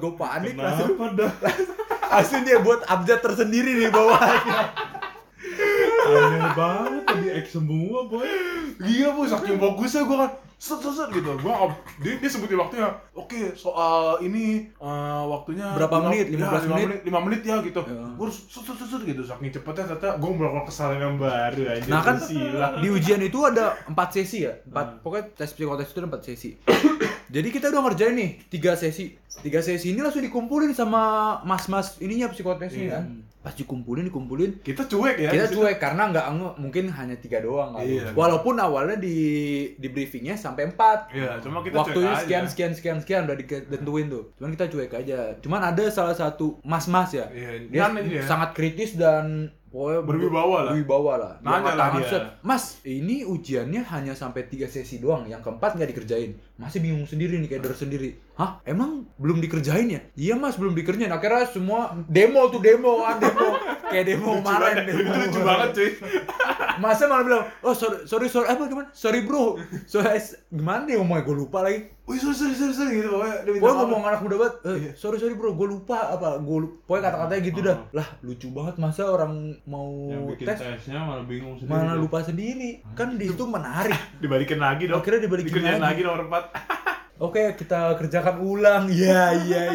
langsung dia buat abjad tersendiri di bawahnya. Aneh banget tadi X semua boy. Gila bu, saking bagusnya gue kan. set gitu. Dia sebutin waktunya. Oke, soal ini waktunya Berapa menit? 15 menit? 5 menit ya gitu. Ya. Gue harus set gitu. Saking cepetnya ternyata gue melakukan kesalahan yang baru aja. Nah kan Sila. di ujian itu ada 4 sesi ya, pokoknya tes psikotes itu ada 4 sesi. Jadi kita udah ngerjain nih 3 sesi. 3 sesi ini langsung dikumpulin sama mas-mas ininya psikotesnya kan. Pas dikumpulin Kita cuek ya. kita di situ. cuek karena mungkin hanya 3 doang kan. Iya. Walaupun awalnya di briefingnya sampai 4. Iya, cuma kita Waktunya cuek aja. sekian udah ditentuin tuh. Cuman kita cuek aja. Cuman ada salah satu mas-mas ya. Iya, Dia nanya dia. sangat kritis dan pokoknya Berwibawa lah. Dia Nanya lah kata, dia. "Set, Mas, ini ujiannya hanya sampai 3 sesi doang, yang keempat nggak dikerjain." Masih bingung sendiri nih, kayak dorong sendiri. Hah? Emang belum dikerjain ya? Iya mas, belum dikerjain. Akhirnya semua demo. Kayak demo kemarin. Itu lucu banget cuy. Masa malah bilang, oh sorry, apa gimana? Sorry bro. Gimana dia ngomongnya, gue lupa lagi. Wih, sorry gitu pokoknya. Dia minta Pokoknya maaf. ngomong anak muda banget, sorry bro, gue lupa apa, pokoknya kata-katanya gitu dah. Lah lucu banget, masa orang mau Yang bikin tes tesnya malah bingung sendiri. mana lupa sendiri. Kan di situ menarik. Dibalikin lagi dong. Akhirnya dibalikin Dikerjain lagi. lagi nomor 4. Oke, kita kerjakan ulang. Iya.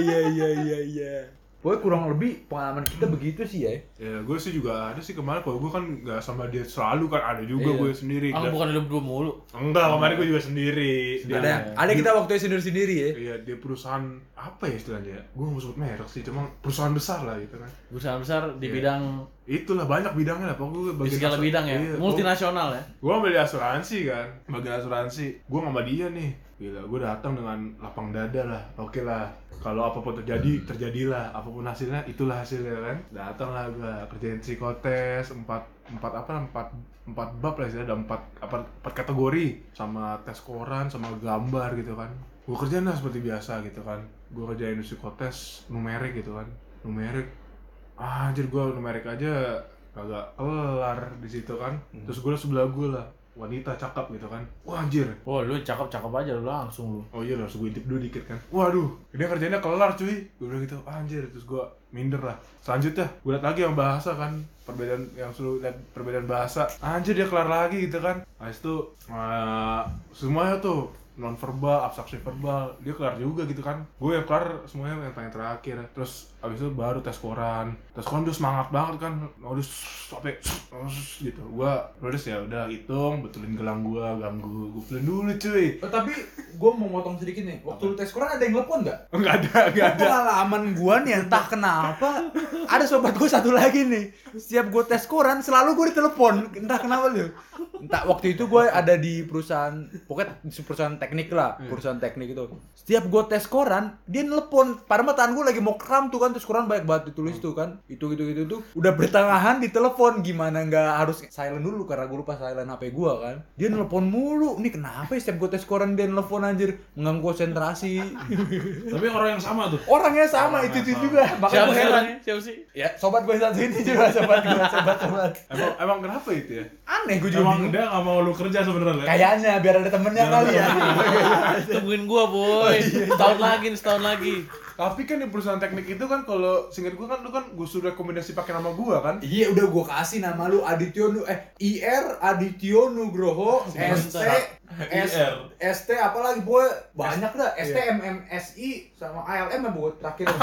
Pokoknya kurang lebih pengalaman kita begitu sih ya. Ya, gue sih juga ada sih kemarin. Kalau gue kan nggak sama dia selalu kan, ada juga Iya. gue sendiri. Ah, Dan- bukan lu berdua mulu. Enggak, kemarin gue juga sendiri. Ada kita waktu sendiri-sendiri ya. Iya, dia perusahaan apa ya istilahnya? Gue nggak mau sebut merek sih, cuma perusahaan besar lah gitu kan. Perusahaan besar di Iya. bidang Itulah banyak bidangnya lah, pokoknya di segala bidang ya. Iya, Multinasional ya. Gue ambil di asuransi kan, bagian asuransi. Gue sama dia nih, gila. Gue datang dengan lapang dada lah. Oke lah, kalau apapun terjadi, terjadilah. Apapun hasilnya, itulah hasilnya kan. Datang lah gue kerjain psikotes, empat bab lah sih, ada empat kategori, sama tes koran, sama gambar gitu kan. Gue kerjain lah seperti biasa gitu kan. Gue kerjain psikotes numerik gitu kan, anjir gue numerik aja kagak kelar di situ kan. Terus gue sebelah gue lah wanita cakep gitu kan. Wah anjir. Oh, lu cakep aja lu langsung lu. Oh iya harus gue intip dulu dikit kan. Waduh, dia kerjanya kelar cuy. Gue bilang gitu, anjir. Terus gue minder lah. Selanjutnya gue liat lagi yang bahasa kan, perbedaan yang selalu liat perbedaan bahasa. Anjir dia kelar lagi gitu kan. Habis itu semuanya tuh non verbal, abstraksi verbal, dia kelar juga gitu kan. Gue yang kelar semuanya yang terakhir. Terus abis itu baru tes koran dia semangat banget kan. Udah sampai gitu. Gue terus ya udah hitung, betulin gelang gue, ganggu gue betulin dulu cuy. Oh, tapi gue mau motong sedikit nih. Waktu lu tes koran ada yang telepon nggak? Enggak ada. Pengalaman gue nih entah kenapa ada sobat gue satu lagi nih. Setiap gue tes koran selalu gue ditelepon. Entah kenapa tuh. Entah waktu itu gue ada di perusahaan, pokoknya perusahaan teknik lah, perusahaan teknik itu. Setiap gue tes koran dia nelpon. Padahal tangan gue lagi mau kram tuh kan, terus koran banyak banget ditulis tuh kan. Itu udah bertengahan ditelepon, gimana nggak harus silent dulu karena gue lupa silent HP gue kan. Dia nelpon mulu. Nih kenapa ya setiap gue tes koran dia nelpon anjir, mengganggu konsentrasi. Tapi orang yang sama tuh. Orangnya sama itu juga. Makanya gue heran. Siapa sih? Ya, sobat gue satu ini juga sobat. Emang kenapa itu ya? Aneh gue juga Emang bingung. dia nggak mau lu kerja sebenarnya. Kayaknya biar ada temennya kali ya. Tungguin gua, boy. Setahun lagi. Tapi kan di perusahaan teknik itu kan, kalau singkat gue kan, lu kan gue suruh rekomendasi pakai nama gue kan. Iya udah gue kasih nama lu Adityo IR Adityo Nugroho ST ST apalagi boy banyak dah ST MMSI sama ALM ya boy terakhir.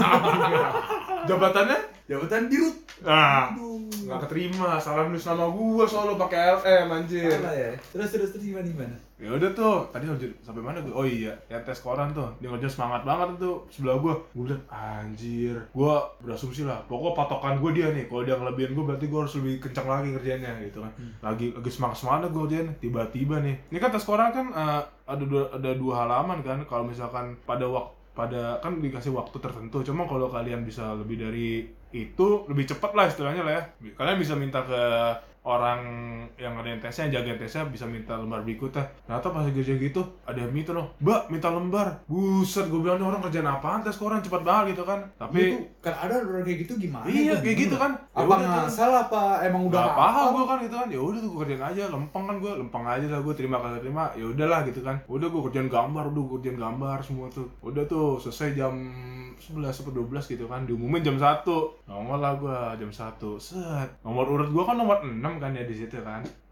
Jabatannya? Jabatan dirut. Nah, nggak keterima, salah nulis nama gue soalnya pakai LM anjir. Salah ya. Terus gimana? Ya udah tuh, tadi sampai mana gue? Oh iya, yang tes koran tuh, dia kerja semangat banget tuh sebelah gue. Gue bilang anjir, gue berasumsi lah. Pokoknya patokan gue dia nih, kalau dia ngelebihin gue berarti gue harus lebih kencang lagi kerjanya gitu kan. Lagi semangat gue kerjain, tiba-tiba nih. Ini kan tes koran kan ada dua halaman kan. Kalau misalkan pada kan dikasih waktu tertentu. Cuma kalau kalian bisa lebih dari itu, lebih cepat lah istilahnya lah ya. Kalian bisa minta ke orang yang ada yang tesnya, jagain tesnya, bisa minta lembar berikutnya. Ternyata pas kerja gitu, ada yang minta loh, Mbak minta lembar. Buset, gue bilang, orang kerjaan apaan tes koran, cepet banget gitu kan. Tapi itu kan ada orang kayak gitu gimana? iya Gua kayak bingung gitu dah. kan. Apa ngasal apa emang udah Gak paham gue kan gitu kan. Ya udah tuh gue kerjain aja, lempeng aja lah gue, terima. Ya udahlah gitu kan. Udah gue kerjain gambar semua tuh. Udah tuh selesai jam 11 atau 12 gitu kan, diumumin jam 1. Nongol lah gue jam 1. Set. Nomor urut gue kan nomor 6 kan ya di situ kan.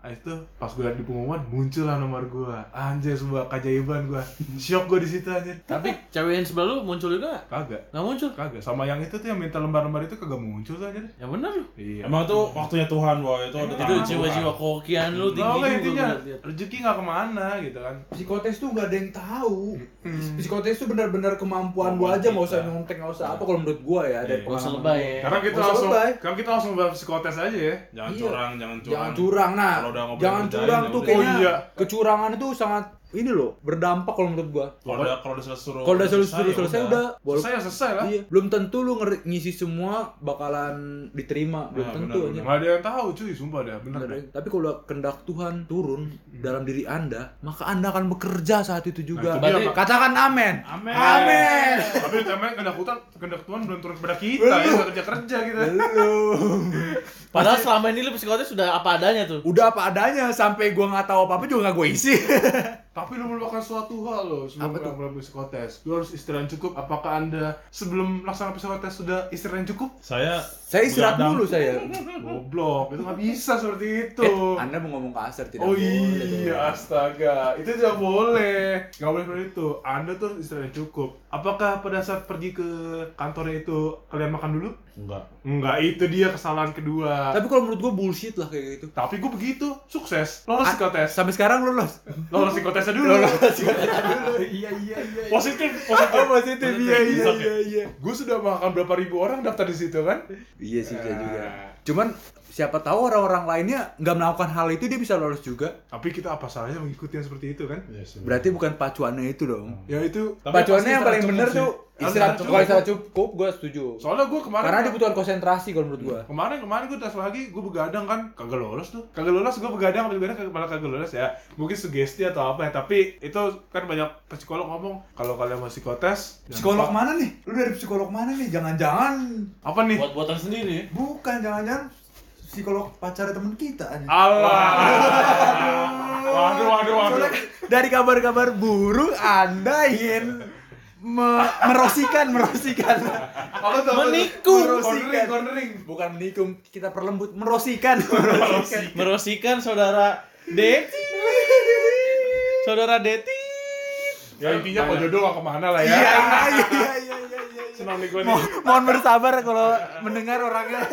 Itu pas gue liat di pengumuman muncul lah nomor gue. Anjay, sebuah keajaiban gue. Shock gue di situ anjir. Tapi cewek yang sebelah lu muncul juga nggak? Kagak. Nggak muncul? Kagak. Sama yang itu tuh yang minta lembar-lembar itu kagak muncul tuh anjir. Yang bener lu. Iya. Emang tuh waktunya Tuhan, boy. Itu ada Itu tangan jiwa-jiwa Tuhan. kokian lu tinggi Nah, juga intinya gua liat. rezeki nggak kemana gitu kan. Psikotes tuh nggak ada yang tahu. Psikotes tuh benar-benar kemampuan gua aja, nggak usah nyontek, nggak usah apa kalau menurut gua ya dari Nggak usah pengalaman lebay gua. ya. Sekarang kita Nggak usah langsung lebay. sekarang kita langsung bahas psikotes aja ya. Jangan Iya. curang, jangan curang. Jangan curang, nah. Kalau udah ngobrol Jangan kerjaan, curang ya tuh udah. kayaknya Oh, iya. kecurangan itu sangat ini loh, berdampak kalau menurut gua. Kalau udah selesai Kalau udah selesai udah. Selesai lah. Iya, belum tentu lu ngisi semua bakalan diterima, belum Nah, tentu aja. Nggak ada yang tahu cuy, sumpah dah, bener deh. Tapi kalau kehendak Tuhan turun dalam diri Anda, maka Anda akan bekerja saat itu juga. Nah, itu dia, Berarti- Pak. Katakan amin. Amin. Amin. Tapi namanya kehendak Tuhan belum turun kepada kita ya, kerja kita. Belum. Padahal selama ini lu psikotes sudah apa adanya tuh. Udah apa adanya sampai gua nggak tahu apa-apa juga nggak gua isi. Tapi lu melupakan suatu hal loh sebelum Apa tuh? kita mulai psikotes. Lu harus istirahat yang cukup. Apakah Anda sebelum melaksanakan psikotes sudah istirahat yang cukup? Saya Saya istirahat begadang. dulu saya. Goblok, itu nggak bisa seperti itu. Anda mau ngomong kasar tidak Oh boleh. iya, astaga. Itu tidak boleh. Nggak boleh seperti itu. Anda tuh istirahat yang cukup. Apakah pada saat pergi ke kantornya itu kalian makan dulu? Enggak. Enggak, itu dia kesalahan kedua. Tapi kalau menurut gua bullshit lah kayak gitu. Tapi gue begitu, sukses. Lolos psikotes. Sampai sekarang lolos. Lolos psikotesnya dulu. Iya. Positif. Oh, positif. Iya. Gue sudah makan berapa ribu orang daftar di situ kan? Iya sih saya juga. Cuman siapa tahu orang-orang lainnya nggak melakukan hal itu dia bisa lolos juga. Tapi kita apa salahnya mengikuti yang seperti itu kan? Berarti bukan pacuannya itu dong. Ya itu. Tapi Pacuannya pasti yang paling istirahat bener cukup tuh sih. istirahat Harus kalau istirahat istirahat cukup, gue setuju. Soalnya gue kemarin. Karena dibutuhkan konsentrasi kalau menurut gue. Kemarin gue tes lagi, gue begadang kan, kagak lolos tuh. Kagak lolos, gue begadang malah kagak lolos ya. Mungkin sugesti atau apa ya, tapi itu kan banyak psikolog ngomong kalau kalian mau psikotes. jangan Psikolog lupa- mana nih? Lu dari psikolog mana nih? Jangan-jangan Apa nih? Buat-buatan sendiri. bukan jangan-jangan psikolog pacar temen kita aja. Allah. Waduh. Soalnya dari kabar-kabar buruk Anda ingin merosikan. Apa tuh? Menikung. Cornering. Bukan menikung, kita perlembut, merosikan. Merosikan saudara Deti. Saudara Deti. Ya intinya kok jodoh gak kemana lah ya. Iya. Senang nih gue nih. Mohon bersabar kalau mendengar orangnya.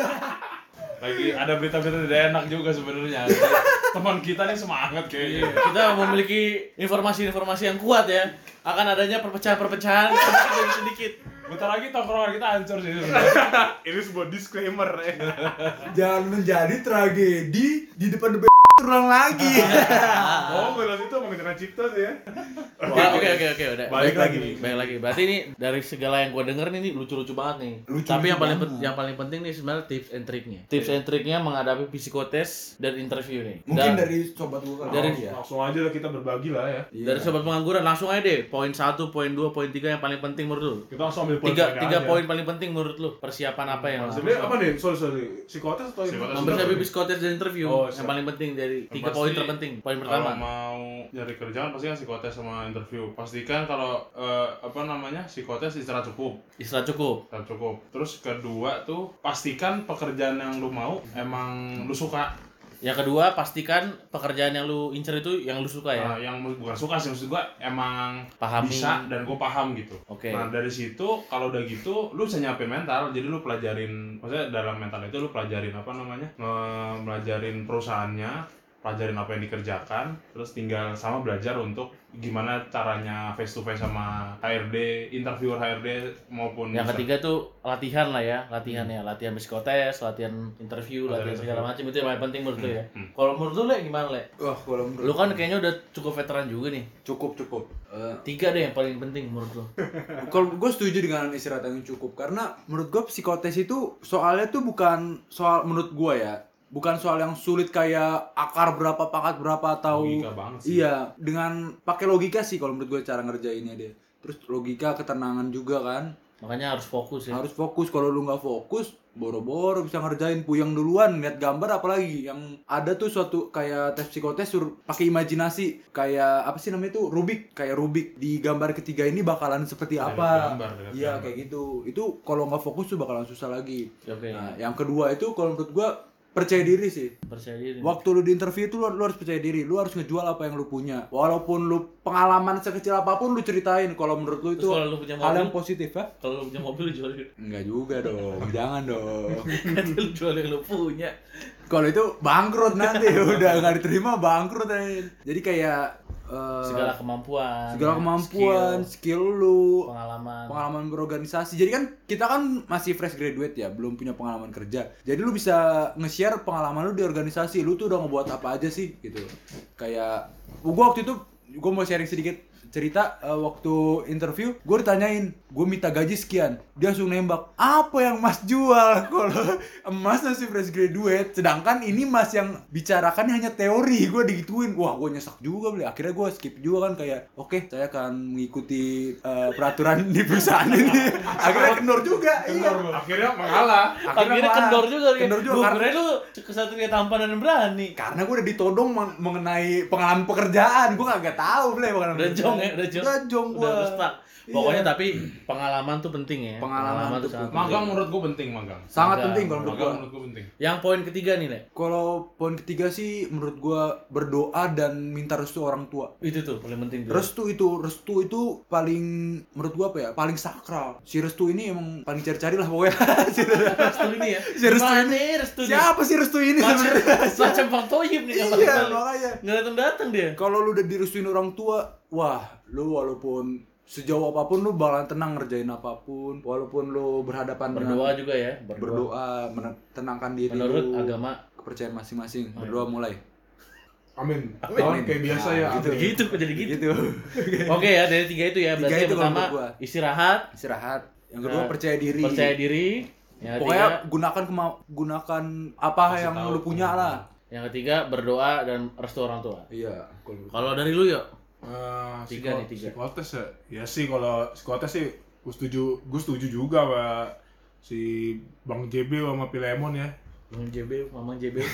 Lagi ada berita-berita tidak enak juga sebenarnya. Teman kita nih semangat kayaknya. Kita memiliki informasi-informasi yang kuat ya. Akan adanya perpecahan-perpecahan sedikit demi sedikit. Bentar lagi tongkrongan kita hancur sih sebenarnya. Ini sebuah disclaimer ya. Jangan menjadi tragedi di depan terulang lagi. Oh, gue itu sama Mitra Cipta tuh ya. Oke, udah. Balik lagi. Balik lagi. Berarti ini dari segala yang gua denger ini lucu-lucu banget nih. Tapi yang paling penting nih sebenarnya tips and triknya. Tips and triknya menghadapi psikotes dan interview nih. Mungkin Dan dari sobat gua kali. Dari- Langsung aja lah kita berbagi lah ya. dari sobat pengangguran langsung aja deh. Poin 1, poin 2, poin 3 yang paling penting menurut lu. Kita langsung ambil poin Tiga poin paling penting menurut lu. Persiapan apa yang harus Sebenarnya apa nih? Sorry. Psikotes atau Psikotes. mempersiapi psikotes dan interview Oh, yang siap. paling penting dari 3 Pasti, poin terpenting. Poin Kalau pertama. mau nyari kerjaan pasti kan psikotes sama interview. Pastikan kalau psikotes istirahat cukup. Istirahat cukup. Istirahat cukup. Terus kedua tuh pastikan pekerjaan yang lu mau emang lu suka. Yang kedua, pastikan pekerjaan yang lu incer itu yang lu suka ya. Nah, yang bukan suka sih, maksud gua emang Pahami. bisa dan gua paham gitu. Oke. Nah dari situ kalau udah gitu lu bisa nyiapin mental, jadi lu pelajarin, maksudnya dalam mental itu lu pelajarin pelajarin perusahaannya, pelajarin apa yang dikerjakan, terus tinggal sama belajar untuk gimana caranya face to face sama HRD, interviewer HRD maupun Yang ketiga tuh latihan lah ya, latihan psikotes, latihan interview, latihan segala macam itu yang paling penting menurut lu ya. Kalau menurut lu Le gimana Le? Wah, kalau menurut Lu kan kayaknya udah cukup veteran juga nih. cukup. 3 deh yang paling penting menurut lu. Kalau gue setuju dengan istirahat yang cukup karena menurut gue psikotes itu soalnya tuh bukan soal menurut gue ya. Bukan soal yang sulit kayak akar berapa, pangkat berapa atau Logika banget sih. Iya, dengan pakai logika sih kalau menurut gue cara ngerjainnya dia. Terus logika, ketenangan juga kan. Makanya harus fokus ya. Harus fokus. Kalau lu nggak fokus, boro-boro bisa ngerjain, puyeng duluan lihat gambar. Apalagi yang ada tuh suatu kayak tes psikotes suruh pakai imajinasi, kayak apa sih namanya tuh, Rubik, kayak Rubik di gambar ketiga ini bakalan seperti Lihat apa. gambar, lihat Iya gambar. kayak gitu. Itu kalau nggak fokus tuh bakalan susah lagi. Oke. Nah, yang kedua itu kalau menurut gua percaya diri sih. Percaya diri. Waktu lu di interview itu lu harus percaya diri, lu harus ngejual apa yang lu punya. Walaupun lu pengalaman sekecil apapun lu ceritain. Kalau menurut lu itu Terus kalau lu punya hal mobil? yang positif ya? Kalau lu punya mobil lu jual gitu. Enggak juga dong, jangan dong. Kan lu jual yang lu punya. Kalau itu bangkrut nanti udah nggak diterima bangkrut aja. Jadi kayak Segala kemampuan. segala kemampuan, skill lu, pengalaman berorganisasi. Jadi kan kita kan masih fresh graduate ya, belum punya pengalaman kerja. Jadi lu bisa nge-share pengalaman lu di organisasi. Lu tuh udah ngebuat apa aja sih gitu. Kayak gua waktu itu gua mau sharing sedikit cerita waktu interview, gue ditanyain, gue minta gaji sekian, dia langsung nembak, apa yang Mas jual? Kalau Mas masih fresh graduate, sedangkan ini Mas yang bicarakan hanya teori, gue digituin, wah gue nyesek juga beli, akhirnya gue skip juga kan kayak, oke, saya akan mengikuti peraturan di perusahaan ini, akhirnya kendor juga, iya. Akhirnya mengalah. Akhirnya kendor juga dia. Kendor juga, Gua karena- kira lu kesatria tampan dan berani. Karena gue udah ditodong mengenai pengalaman pekerjaan, gue kagak tahu beli pengalaman Udah jong ya, udah jong gue. Udah stuck. Iya. Pokoknya tapi pengalaman tuh penting ya. Pengalaman tuh sangat Magang menurut gue penting, magang. Sangat Magang. penting kalau menurut Magang gue. menurut gue penting. Yang poin ketiga nih, Le. Kalau poin ketiga sih menurut gua berdoa dan minta restu orang tua. Itu tuh paling penting tuh. Restu itu paling menurut gua apa ya? Paling sakral. Si restu ini emang paling cari-cari lah pokoknya. Si Restu ini ya. Si restu Gimana ini. nih restu nih? Siapa sih restu ini sebenarnya? Macam Bang Toyib nih yang Iya, bakal makanya. nggak datang dia. Kalau lu udah direstuin orang tua, wah, lu walaupun sejauh apapun lu bakalan tenang ngerjain apapun, walaupun lu berhadapan Berdoa juga ya, berdoa tenangkan diri Menurut lu, agama kepercayaan masing-masing. Berdoa mulai. Amin. Amin. Kayak biasa ya. Gitu. gitu kok jadi gitu. Gitu. Oke ya, dari tiga itu ya. Berarti Tiga yang itu kalau pertama menurut gua. istirahat, Istirahat. Yang kedua Nah, percaya diri. percaya diri. Yang Pokoknya ketiga, gunakan apa Kasih yang tahu lu punya lah. yang ketiga berdoa dan restu orang tua. Iya. Kalau dari lu yuk, Tiga nih, tiga. Psikotes ya. Ya sih kalau psikotes sih gue setuju juga sama si Bang JB sama Pilemon ya. Bang JB, Mamang JB.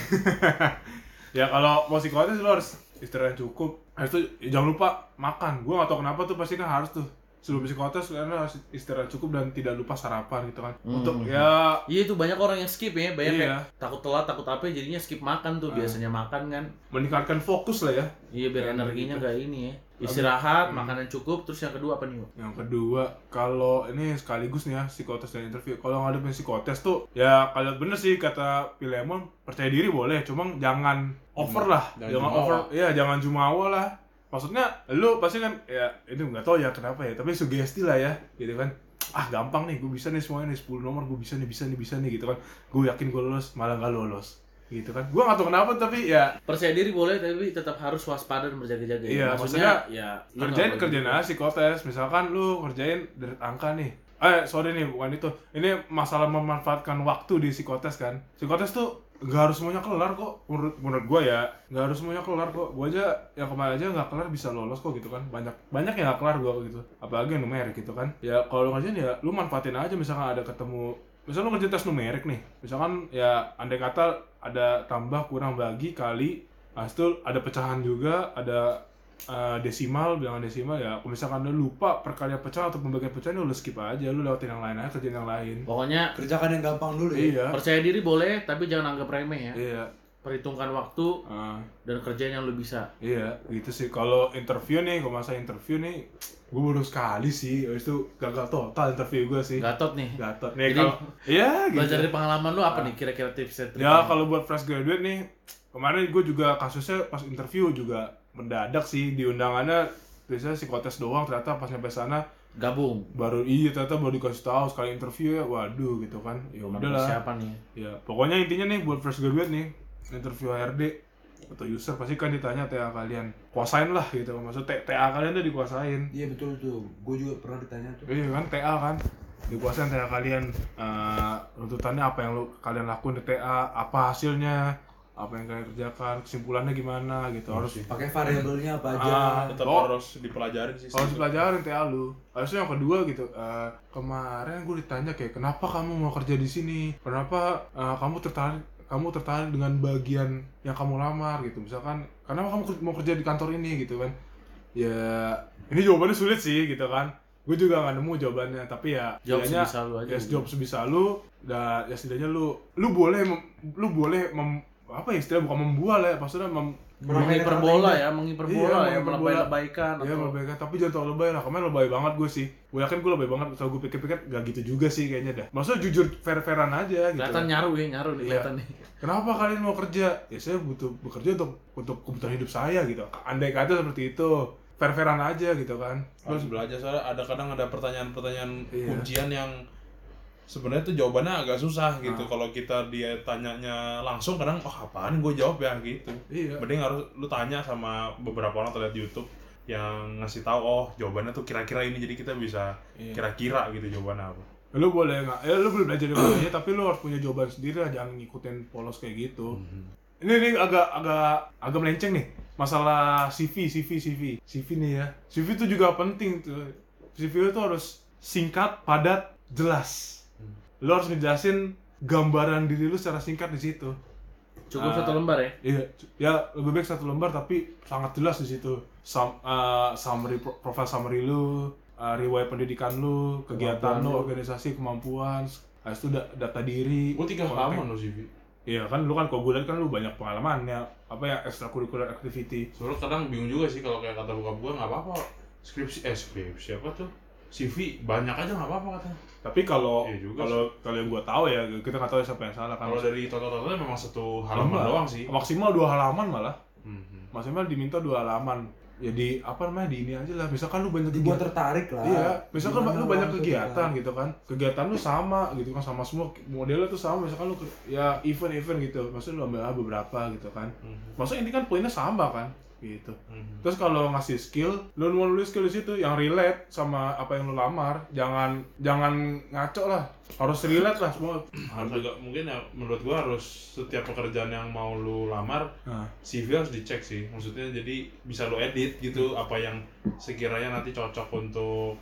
Ya kalau mau psikotes lo harus istirahat yang cukup. Habis itu jangan lupa makan. Gue gak tau kenapa tuh pasti kan harus tuh sebelum psikotes karena harus istirahat cukup dan tidak lupa sarapan gitu kan. Untuk ya Iya itu banyak orang yang skip ya, banyak Iya. kayak takut telat, takut apa jadinya skip makan tuh, biasanya makan kan. meningkatkan fokus lah ya. Iya biar energinya gak ini ya. Istirahat, makanan cukup, terus yang kedua apa nih? Yuk? Yang kedua, kalau ini sekaligus nih ya, psikotes dan interview. Kalau ngadepin psikotes tuh, ya kalau bener sih kata Pilemon, percaya diri boleh, cuma jangan over lah. Jangan Jangan jumawa. over, ya jangan jumawa lah. Maksudnya, lu pasti kan, ya ini nggak tahu ya kenapa ya, tapi sugesti lah ya, gitu kan. Ah gampang nih, gue bisa nih semuanya nih, 10 nomor gue bisa nih, gitu kan. Gue yakin gue lolos, malah nggak lolos. Gitu kan. Gue nggak tahu kenapa, tapi ya Percaya diri boleh, tapi tetap harus waspada dan berjaga-jaga. Iya, Maksudnya, maksudnya ya lu nggak kerjain boleh kerjain gitu. aja psikotes. Misalkan lu kerjain dari angka nih. Sorry nih, bukan itu. Ini masalah memanfaatkan waktu di psikotes kan. Psikotes tuh nggak harus semuanya kelar kok. Menurut gua ya, nggak harus semuanya kelar kok. Gua aja yang kemarin aja nggak kelar bisa lolos kok gitu kan. Banyak yang nggak kelar gua gitu. Apalagi yang numerik gitu kan. Ya kalau lu ngerjain ya lu manfaatin aja, misalkan ada ketemu, misalnya lu ngerjain tes numerik nih. Misalkan ya andai kata ada tambah kurang bagi kali, habis itu ada pecahan juga, ada desimal, bilangan desimal ya. Kalau misalkan lu lupa perkalian pecahan atau pembagian pecahan, lu skip aja, lu lewatin yang lain aja, kerjain yang lain. Pokoknya Kerjakan yang gampang dulu ya. Iya. percaya diri boleh, tapi jangan anggap remeh ya. Iya. Perhitungkan waktu dan kerjain yang lu bisa. Iya, gitu sih. Kalau interview nih, kalau masa interview nih, gue baru sekali sih. Habis itu gagal total interview gue sih. Gatot nih. Gatot nih Jadi, kalau iya gitu. Belajar dari pengalaman lu apa nih kira-kira tips and trick? Ya kalau buat fresh graduate nih, kemarin gue juga kasusnya pas interview juga mendadak sih, di undangannya biasanya psikotes doang, ternyata pas nyampe sana Gabung. ternyata baru dikasih tahu sekali interview ya, waduh gitu kan. Ya udahlah. Siapa nih? Ya, pokoknya intinya nih buat fresh graduate nih, interview HRD atau user pasti kan ditanya TA kalian. Kuasain lah gitu. Maksud TA kalian tuh dikuasain. Iya betul tuh. Gue juga pernah ditanya tuh. Iya kan, TA kan. Dikuasain TA kalian, runtutannya apa yang kalian lakuin di TA, apa hasilnya, apa yang kalian kerjakan, kesimpulannya gimana gitu. Harus Pakai variabelnya apa aja. Tetap Oh. harus dipelajarin sih. harus dipelajarin TA lu. Habisnya yang kedua gitu, kemarin gue ditanya kayak kenapa kamu mau kerja di sini, kenapa kamu tertarik dengan bagian yang kamu lamar gitu, misalkan kenapa kamu mau kerja di kantor ini gitu kan. Ya ini jawabannya sulit sih gitu kan. Gue juga nggak nemu jawabannya, tapi ya Jawab setidaknya sebisa lu aja. ya jawab sebisa lu, dan ya setidaknya lu boleh apa ya istilah, bukan membual ya, maksudnya Menghiperbola ya, menghiperbola Iya, ya, melebay-lebaikan Iya, atau lebay kan, tapi jangan terlalu lebay lah. Kemarin lebay banget gue sih. Gue yakin gue lebay banget. Kalau gue pikir-pikir gak gitu juga sih kayaknya dah. Maksudnya jujur fair-fairan aja gitu. kelihatan nyaru nih Iya. kelihatan nih. Kenapa kalian mau kerja? Ya saya butuh bekerja untuk kebutuhan hidup saya gitu. Andai kata seperti itu, fair-fairan aja gitu kan. Harus belajar, soalnya kadang ada pertanyaan-pertanyaan Iya. ujian yang sebenarnya tuh jawabannya agak susah gitu. Kalau kita dia tanyanya langsung kadang apaan gue jawab ya gitu. Iya. Mending harus lu tanya sama beberapa orang terlihat di YouTube yang ngasih tahu jawabannya tuh kira-kira ini, jadi kita bisa kira-kira gitu jawabannya apa. Lu boleh nggak? Ya lu boleh belajar dari aja, tapi lu harus punya jawaban sendiri lah, jangan ngikutin polos kayak gitu. Ini agak melenceng nih. Masalah CV nih ya. CV itu juga penting tuh. CV itu harus singkat, padat, jelas. Lu harus ngejelasin gambaran diri lu secara singkat di situ. Cukup 1 lembar ya. Iya, ya lebih baik 1 lembar tapi sangat jelas di situ. Summary, profile summary lu, riwayat pendidikan lu, kegiatan lu, organisasi, kemampuan, habis itu data diri. Gue 3 halaman lo CV. Iya kan, lu kan kalau gue liat kan lu banyak pengalamannya, apa ya, extracurricular activity. Soalnya kadang bingung juga sih kalau kayak kata bokap gue nggak apa-apa skripsi apa tuh CV banyak aja nggak apa-apa katanya. Tapi kalau Iya juga yang gue tahu ya, kita nggak tahu siapa yang salah kan. Kalau dari total-totalnya memang 1 halaman doang sih. Maksimal 2 halaman malah. Mhm. Maksimal diminta 2 halaman. Jadi apa namanya, di ini aja lah. Misalkan lu banyak Dibuat tertarik lah. Iya, misalkan Gimana lu banyak orang tuh kegiatan gitu kan. Kegiatan lu sama gitu kan, sama semua modelnya tuh sama. Misalkan lu ya event-event gitu. Maksudnya lu ambil beberapa gitu kan. Maksudnya ini kan poinnya sama kan gitu. Terus kalau ngasih skill, lu nulis skill di situ yang relate sama apa yang lu lamar. Jangan ngaco lah. Harus relate lah semua. Harus agak mungkin ya, menurut gua harus setiap pekerjaan yang mau lu lamar Nah, CV harus dicek sih. Maksudnya jadi bisa lu edit gitu apa yang sekiranya nanti cocok untuk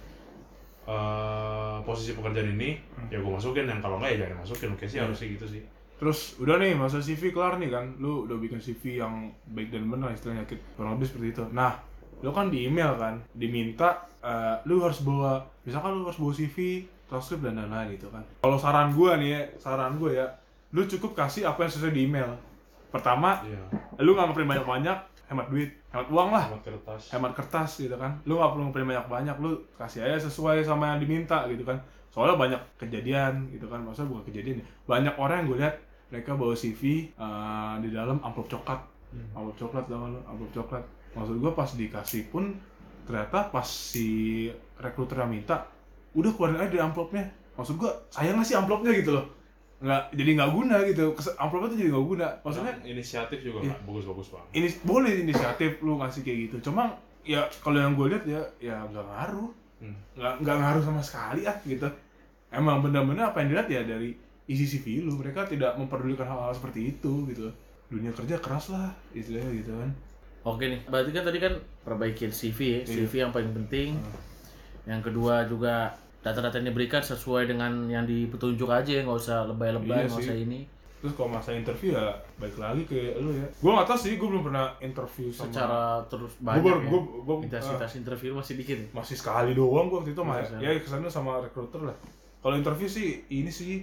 posisi pekerjaan ini, ya gua masukin. Yang kalau enggak ya jangan masukin. Oke sih harusnya gitu sih. terus udah nih, masa CV kelar nih kan. Lu udah bikin CV yang baik dan benar istilahnya, kurang lebih seperti itu. Nah, lu kan di email kan diminta lu harus bawa, misalkan lu harus bawa CV, transkrip dan lain-lain gitu kan. Kalau saran gue ya, lu cukup kasih apa yang sesuai di email. Pertama, Iya. lu nggak ngeprint banyak-banyak, hemat duit, hemat uang lah, Sama kertas. hemat kertas gitu kan. Lu nggak perlu ngeprint banyak-banyak, lu kasih aja sesuai sama yang diminta gitu kan. Soalnya banyak kejadian gitu kan, maksudnya bukan kejadian ya, banyak orang yang gue lihat mereka bawa CV di dalam amplop coklat. Amplop coklat, tau gak lu? Amplop coklat. Maksud gue pas dikasih pun ternyata pas si rekruter yang minta, udah keluarin aja dari amplopnya. Maksud gue sayang gak sih amplopnya gitu loh. Jadi nggak guna gitu. Amplopnya tuh jadi nggak guna. Maksudnya Inisiatif juga Iya. nggak bagus-bagus banget. ini boleh inisiatif lu ngasih kayak gitu. Cuma ya kalau yang gue lihat ya nggak ngaruh. Nggak ngaruh sama sekali gitu. Emang benar-benar apa yang dilihat ya dari isi CV lu. Mereka tidak memperdulikan hal-hal seperti itu gitu. Dunia kerja keras lah istilahnya gitu kan. Oke nih, berarti kan tadi kan perbaikin CV ya, CV yang paling penting. Yang kedua juga data-data yang diberikan sesuai dengan yang di petunjuk aja, nggak usah lebay-lebay, Iya nggak sih. usah ini. Terus kalau masa interview ya balik lagi ke lu ya. Gue nggak tahu sih, gue belum pernah interview sama. Secara terus banyak ya. Gua- intensitas interview masih dikit ya? Masih sekali doang gue waktu itu mah. Kesana. Ya kesana sama recruiter lah. Kalau interview sih ini sih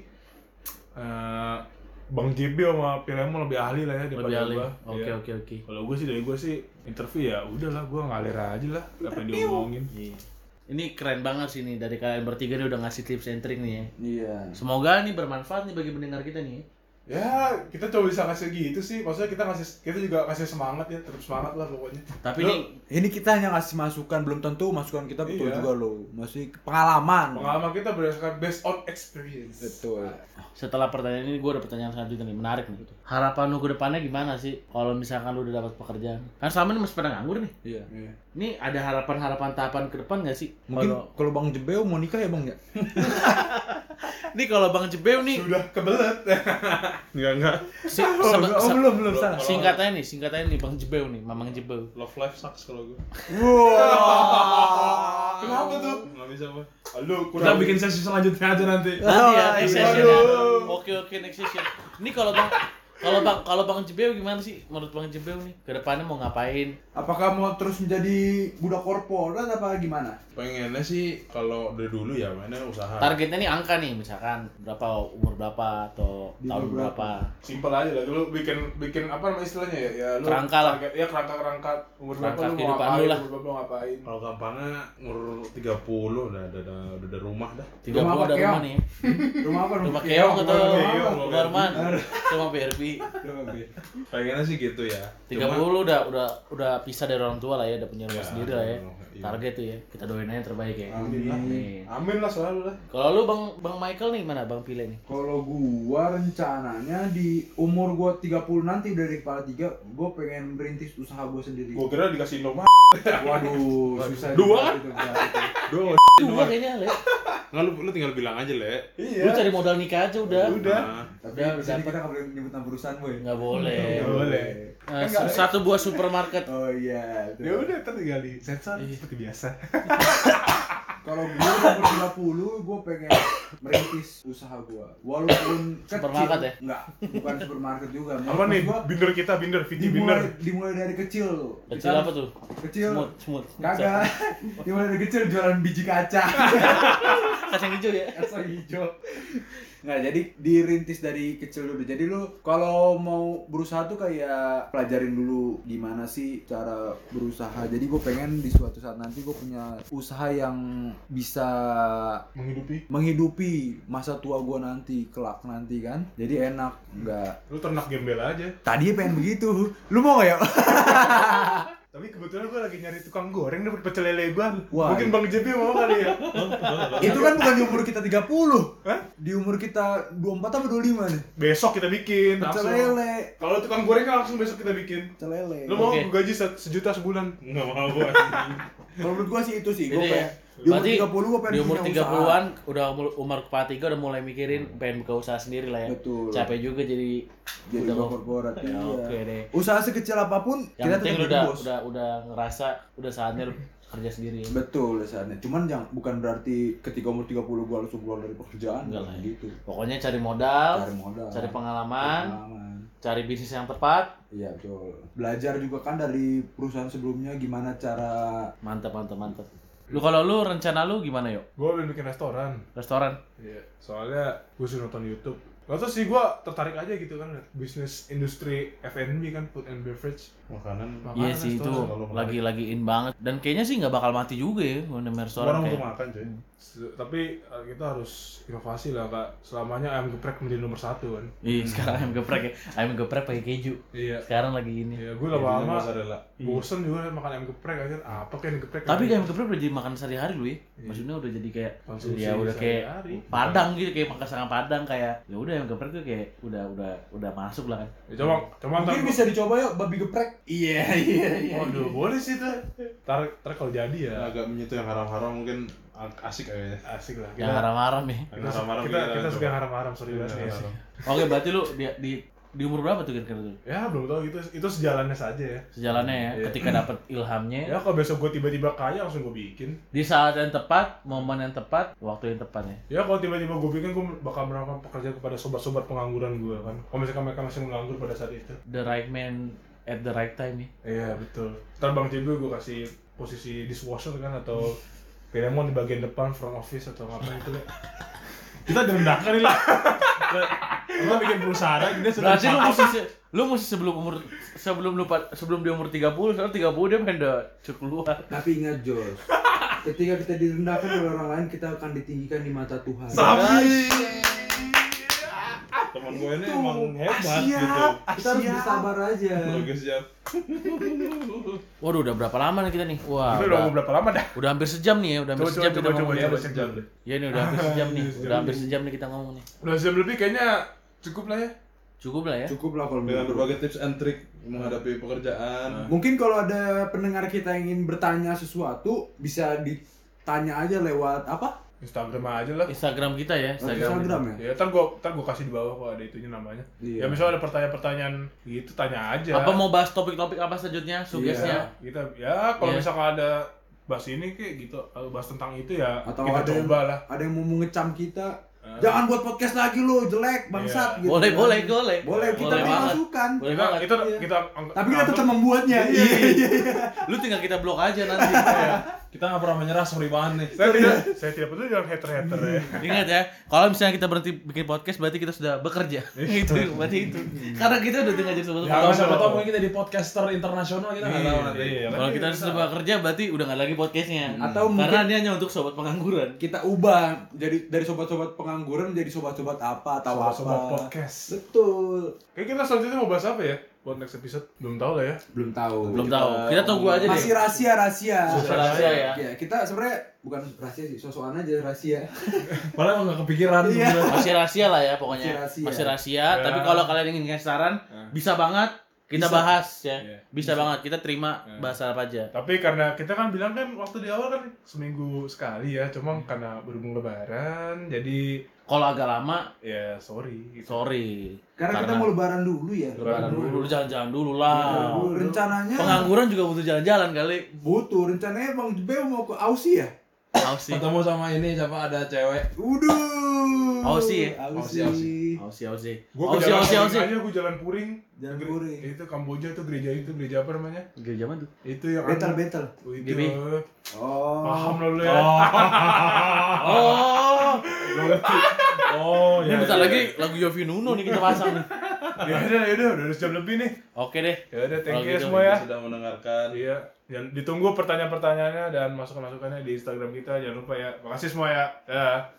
Bang JB sama Piremon lebih ahli lah ya Lebih daripada ahli. gua. Oke, Iya. oke. Kalau gue sih, dari gue sih interview ya udahlah, gue ngalir aja lah apa yang diomongin. Iya. Ini keren banget sih nih, dari kalian bertiga nih udah ngasih tips and trick nih ya. Iya. Semoga nih bermanfaat nih bagi pendengar kita nih. Ya kita coba bisa kasih gitu sih, maksudnya kita juga kasih semangat ya, tetap semangat lah pokoknya. Tapi Lu- nih Ini kita hanya ngasih masukan, belum tentu masukan kita betul Iya. juga loh. Masih pengalaman. Pengalaman kita berdasarkan based on experience. Betul. setelah pertanyaan ini gue ada pertanyaan selanjutnya nih, menarik nih. Harapan lu ke depannya gimana sih kalau misalkan lu udah dapat pekerjaan? Kan selama ini masih pada nganggur nih. Iya. Ini ada harapan-harapan tahapan ke depan nggak sih? Mungkin kalau Bang Jebeo mau nikah ya Bang ya? Nih kalau Bang Jebeu nih Sudah kebelet. Enggak. belum salah. singkatannya nih Bang Jebeu nih, Mamang Jebeu. Love life sucks kalau gue. Kenapa tuh? Nggak bisa gue. Lu Kita bikin sesi selanjutnya aja nanti. Nanti ya next iya. session ya. Aduh. Oke next session. Ini kalau Bang Jebeu gimana sih menurut Bang Jebeu nih? Ke depannya mau ngapain? Apakah mau terus menjadi budak korporat apa gimana? Pengennya sih kalau dari dulu ya mainnya usaha. Targetnya nih angka nih, misalkan umur berapa atau Di tahun umur berapa. Simpel aja lah, lu bikin apa nama istilahnya ya? Ya lu Kerangka lah. Ya kerangka umur berapa Kerangka lu mau kehidupan ngapain, lu lah. umur berapa lu ngapain. Kalau gampangnya umur 30 udah ada rumah dah. 30 Rumah apa, udah Keong? rumah nih. Rumah apa? Rumah keong atau keong, rumah Arman? Rumah BRB. Pengennya sih gitu ya. 30 udah pisah dari orang tua lah ya, udah punya rumah Ya, sendiri lah ya. iya. Target tuh ya. Kita doain aja yang terbaik ya. Amin lah. Amin. Amin lah selalu lah. Kalau lu Bang Michael nih mana Bang Pile nih? Kalau gua rencananya di umur gua 30 nanti dari kepala 3, gua pengen merintis usaha gua sendiri. Gua kira dikasih nomor. Waduh, susah Dua juga itu, berat itu. Duh, Dua kayaknya Le. nggak lu tinggal bilang aja, Le. Lu cari modal nikah aja udah. Udah. Tapi Udah, di sini dapat. kita nggak boleh nyebut nama perusahaan, boy. Nggak boleh. Nggak boleh. Satu buah supermarket. Oh iya. betul. Ya udah kan tinggal di sensor seperti biasa. Kalau gue umur 30, gue pengen merintis usaha gue. Walaupun kecil. Supermarket ya? Enggak, bukan supermarket juga. Apa nih? Maksud Binder Viti Binder. dimulai dari kecil loh. Kecil apa tuh? Kecil. Smooth. Kagak. Dimulai dari kecil jualan biji kaca. Kacang hijau ya. Kacang hijau. Nggak, jadi dirintis dari kecil dulu. Jadi lu kalau mau berusaha tuh kayak pelajarin dulu gimana sih cara berusaha. Jadi gue pengen di suatu saat nanti gue punya usaha yang bisa menghidupi masa tua gue nanti, kelak nanti kan. Jadi enak, nggak. Lu ternak gembel aja. Tadi pengen begitu. Lu mau nggak ya? Tapi kebetulan gue lagi nyari tukang goreng dapet pecel lele gua. Wah. Mungkin Bang JB mau kali ya. Itu kan bukan di umur kita 30. Hah? Di umur kita 24 apa 25 nih? Besok kita bikin Pecel langsung. lele. Kalau tukang goreng kan langsung besok kita bikin. Pecel lele. Lu mau Oke. gua gaji sejuta sebulan? Enggak mau gua. Kalau menurut gua sih itu sih. Gue Jadi ya, pengen di umur berarti 30 gue pengen di umur punya 30-an udah umur kepala 3 udah mulai mikirin pengen buka usaha sendiri lah ya. Betul. Capek juga jadi Jadi udah korporat. Ya, Iya. oke deh. Usaha sekecil apapun Yang kita penting tetap lu jadi bos. udah ngerasa udah saatnya lu kerja sendiri. Betul saatnya. Cuman bukan berarti ketika umur 30 gua langsung keluar dari pekerjaan. Enggak lah ya. gitu. Pokoknya cari modal, Cari modal. cari pengalaman, Pengalaman. cari bisnis yang tepat. Iya, betul. Belajar juga kan dari perusahaan sebelumnya gimana cara Mantap. Lu kalau lu rencana lu gimana yuk? Gua pengen bikin restoran. Restoran? Iya, soalnya gue sih nonton YouTube. Gak tau sih, gue tertarik aja gitu kan bisnis industri F&B kan, food and beverage. Makanan. Iya sih itu lagi in banget dan kayaknya sih nggak bakal mati juga ya namanya restoran Orang kayak. untuk makan cuy. Tapi kita harus inovasi lah kak. Selamanya ayam geprek menjadi nomor 1 kan. Iya sekarang ayam geprek ya, ayam geprek pakai keju. Iya. Sekarang lagi ini. Iya, gue lama-lama mozzarella. bosen juga makan ayam geprek aja. Apa kayak ayam geprek? Tapi ayam geprek udah jadi makan sehari-hari lu ya. Maksudnya udah jadi kayak Konsumsi ya udah kayak sehari-hari. Padang gitu kayak makan sangat Padang kayak ya udah ayam geprek tuh kayak udah masuk lah kan. Ya, coba mungkin bisa dicoba yuk babi geprek. Iya. Waduh, boleh sih tuh. Tar kalau jadi ya. Agak menyentuh yang haram-haram mungkin asik kayaknya. Asik lah. Yang haram-haram ya. Yang haram-haram Kita suka coba. yang haram-haram, sorry Iya, banget. haram. Oke berarti lu di umur berapa tuh kira-kira tuh? Ya belum tahu itu sejalannya saja ya. Sejalannya ya, Iya. ketika dapat ilhamnya Ya kalau besok gue tiba-tiba kaya langsung gue bikin. di saat yang tepat, momen yang tepat, waktu yang tepat ya. Ya kalau tiba-tiba gue bikin gue bakal melakukan pekerjaan kepada sobat-sobat pengangguran gue kan. Kalau misalkan mereka masih menganggur pada saat itu. The right man at the right time ya. Iya betul. Ntar Bang Jago gue kasih posisi dishwasher kan atau Piremon di bagian depan front office atau apa itu ya. Kita direndahkan nih lah. Kita bikin perusahaan dia sudah Berarti lu mesti sebelum dia umur 30, soalnya 30 dia pengen udah cukup keluar. Tapi ingat Jos, ketika kita direndahkan oleh orang lain kita akan ditinggikan di mata Tuhan. Teman gue ini emang hebat Siap. gitu. Kita harus bersabar aja. Bagus ya. Waduh, udah berapa lama nih kita nih? Wah, Itu udah mau berapa lama dah? udah hampir sejam nih ya, udah hampir sejam kita ngomong. coba, Sejam deh. Ya ini udah hampir sejam nih, udah hampir sejam nih kita ngomong nih. Udah sejam lebih kayaknya cukup lah ya. Cukup lah ya. Cukup lah kalau Dengan menurut gua. berbagai tips and trick menghadapi pekerjaan. Mungkin kalau ada pendengar kita yang ingin bertanya sesuatu bisa ditanya aja lewat apa? Instagram aja lah. Instagram kita ya, Instagram ya. Ya, ntar gua kasih di bawah kok ada itunya namanya. Iya. Ya misalnya ada pertanyaan-pertanyaan gitu tanya aja. Apa mau bahas topik-topik apa selanjutnya, suggesnya? Kita ya kalau Iya. misalkan ada bahas ini kayak gitu, kalau bahas tentang itu ya Atau kita ada yang, coba lah. ada yang mau mengecam kita, Jangan buat podcast lagi lu, jelek, bangsat gitu. Boleh, kan. boleh. Boleh, kita Boleh beri banget. masukan. Boleh Nah, banget. itu Iya. kita Tapi kita tetap membuatnya. Iya. Lu tinggal kita blok aja nanti. Kita nggak pernah menyerah, sorry banget nih. saya tidak peduli dengan hater-hater ya. Ingat ya, kalau misalnya kita berhenti bikin podcast berarti kita sudah bekerja. Itu berarti itu. Karena kita udah tinggal jadi sobat. Atau siapa tahu mungkin kita di podcaster internasional, kita nggak tahu nanti. Iya. Kalau kita sudah bekerja berarti udah nggak lagi podcastnya. Atau Karena mungkin ini hanya untuk sobat pengangguran. kita ubah jadi dari sobat-sobat pengangguran menjadi sobat-sobat apa atau Sobat apa. podcast. Betul. Kayak kita selanjutnya mau bahas apa ya? Buat next episode belum tahu lah ya. Belum tahu. Belum tahu. Kita tunggu aja deh. Masih rahasia. Rahasia ya. Ya, kita sebenarnya bukan rahasia sih, sosokan aja rahasia. Padahal nggak kepikiran. Iya. sebenarnya. Masih rahasia lah ya pokoknya. Masih rahasia. Masih rahasia. Ya. Tapi kalau kalian ingin ngasih saran, bisa banget kita Bisa. bahas ya. Iya. Bisa banget kita terima bahasa apa aja. Tapi karena kita kan bilang kan waktu di awal kan seminggu sekali ya, cuma karena berhubung lebaran jadi Kalau agak lama, ya sorry. Gitu. sorry. Karena kita mau lebaran dulu ya. lebaran dulu, jalan-jalan dulu lah. Rencananya Pengangguran juga butuh jalan-jalan kali. butuh. Rencananya Bang Beo mau ke Aussie ya? Aussie. Ketemu sama ini siapa, ada cewek. Uduh. Aussie ya? Aussie. Aussie. Gua ke jalan Puring aja, gua jalan Puring. Jalan Puring. Itu Kamboja tuh gereja apa namanya? Gereja mana tuh? Itu yang Betel. Oh, itu. Gibi. Oh. Paham lah lu ya. Oh, Oh, ini bentar lagi lagu Yofi Nuno nih kita pasang nih. Ya udah sejam lebih nih. Oke deh. Ya udah, thank Kalau you gitu, semua ya. Sudah mendengarkan. Iya, dan ditunggu pertanyaan-pertanyaannya dan masukan-masukannya di Instagram kita. Jangan lupa ya. Makasih semua ya. Dah.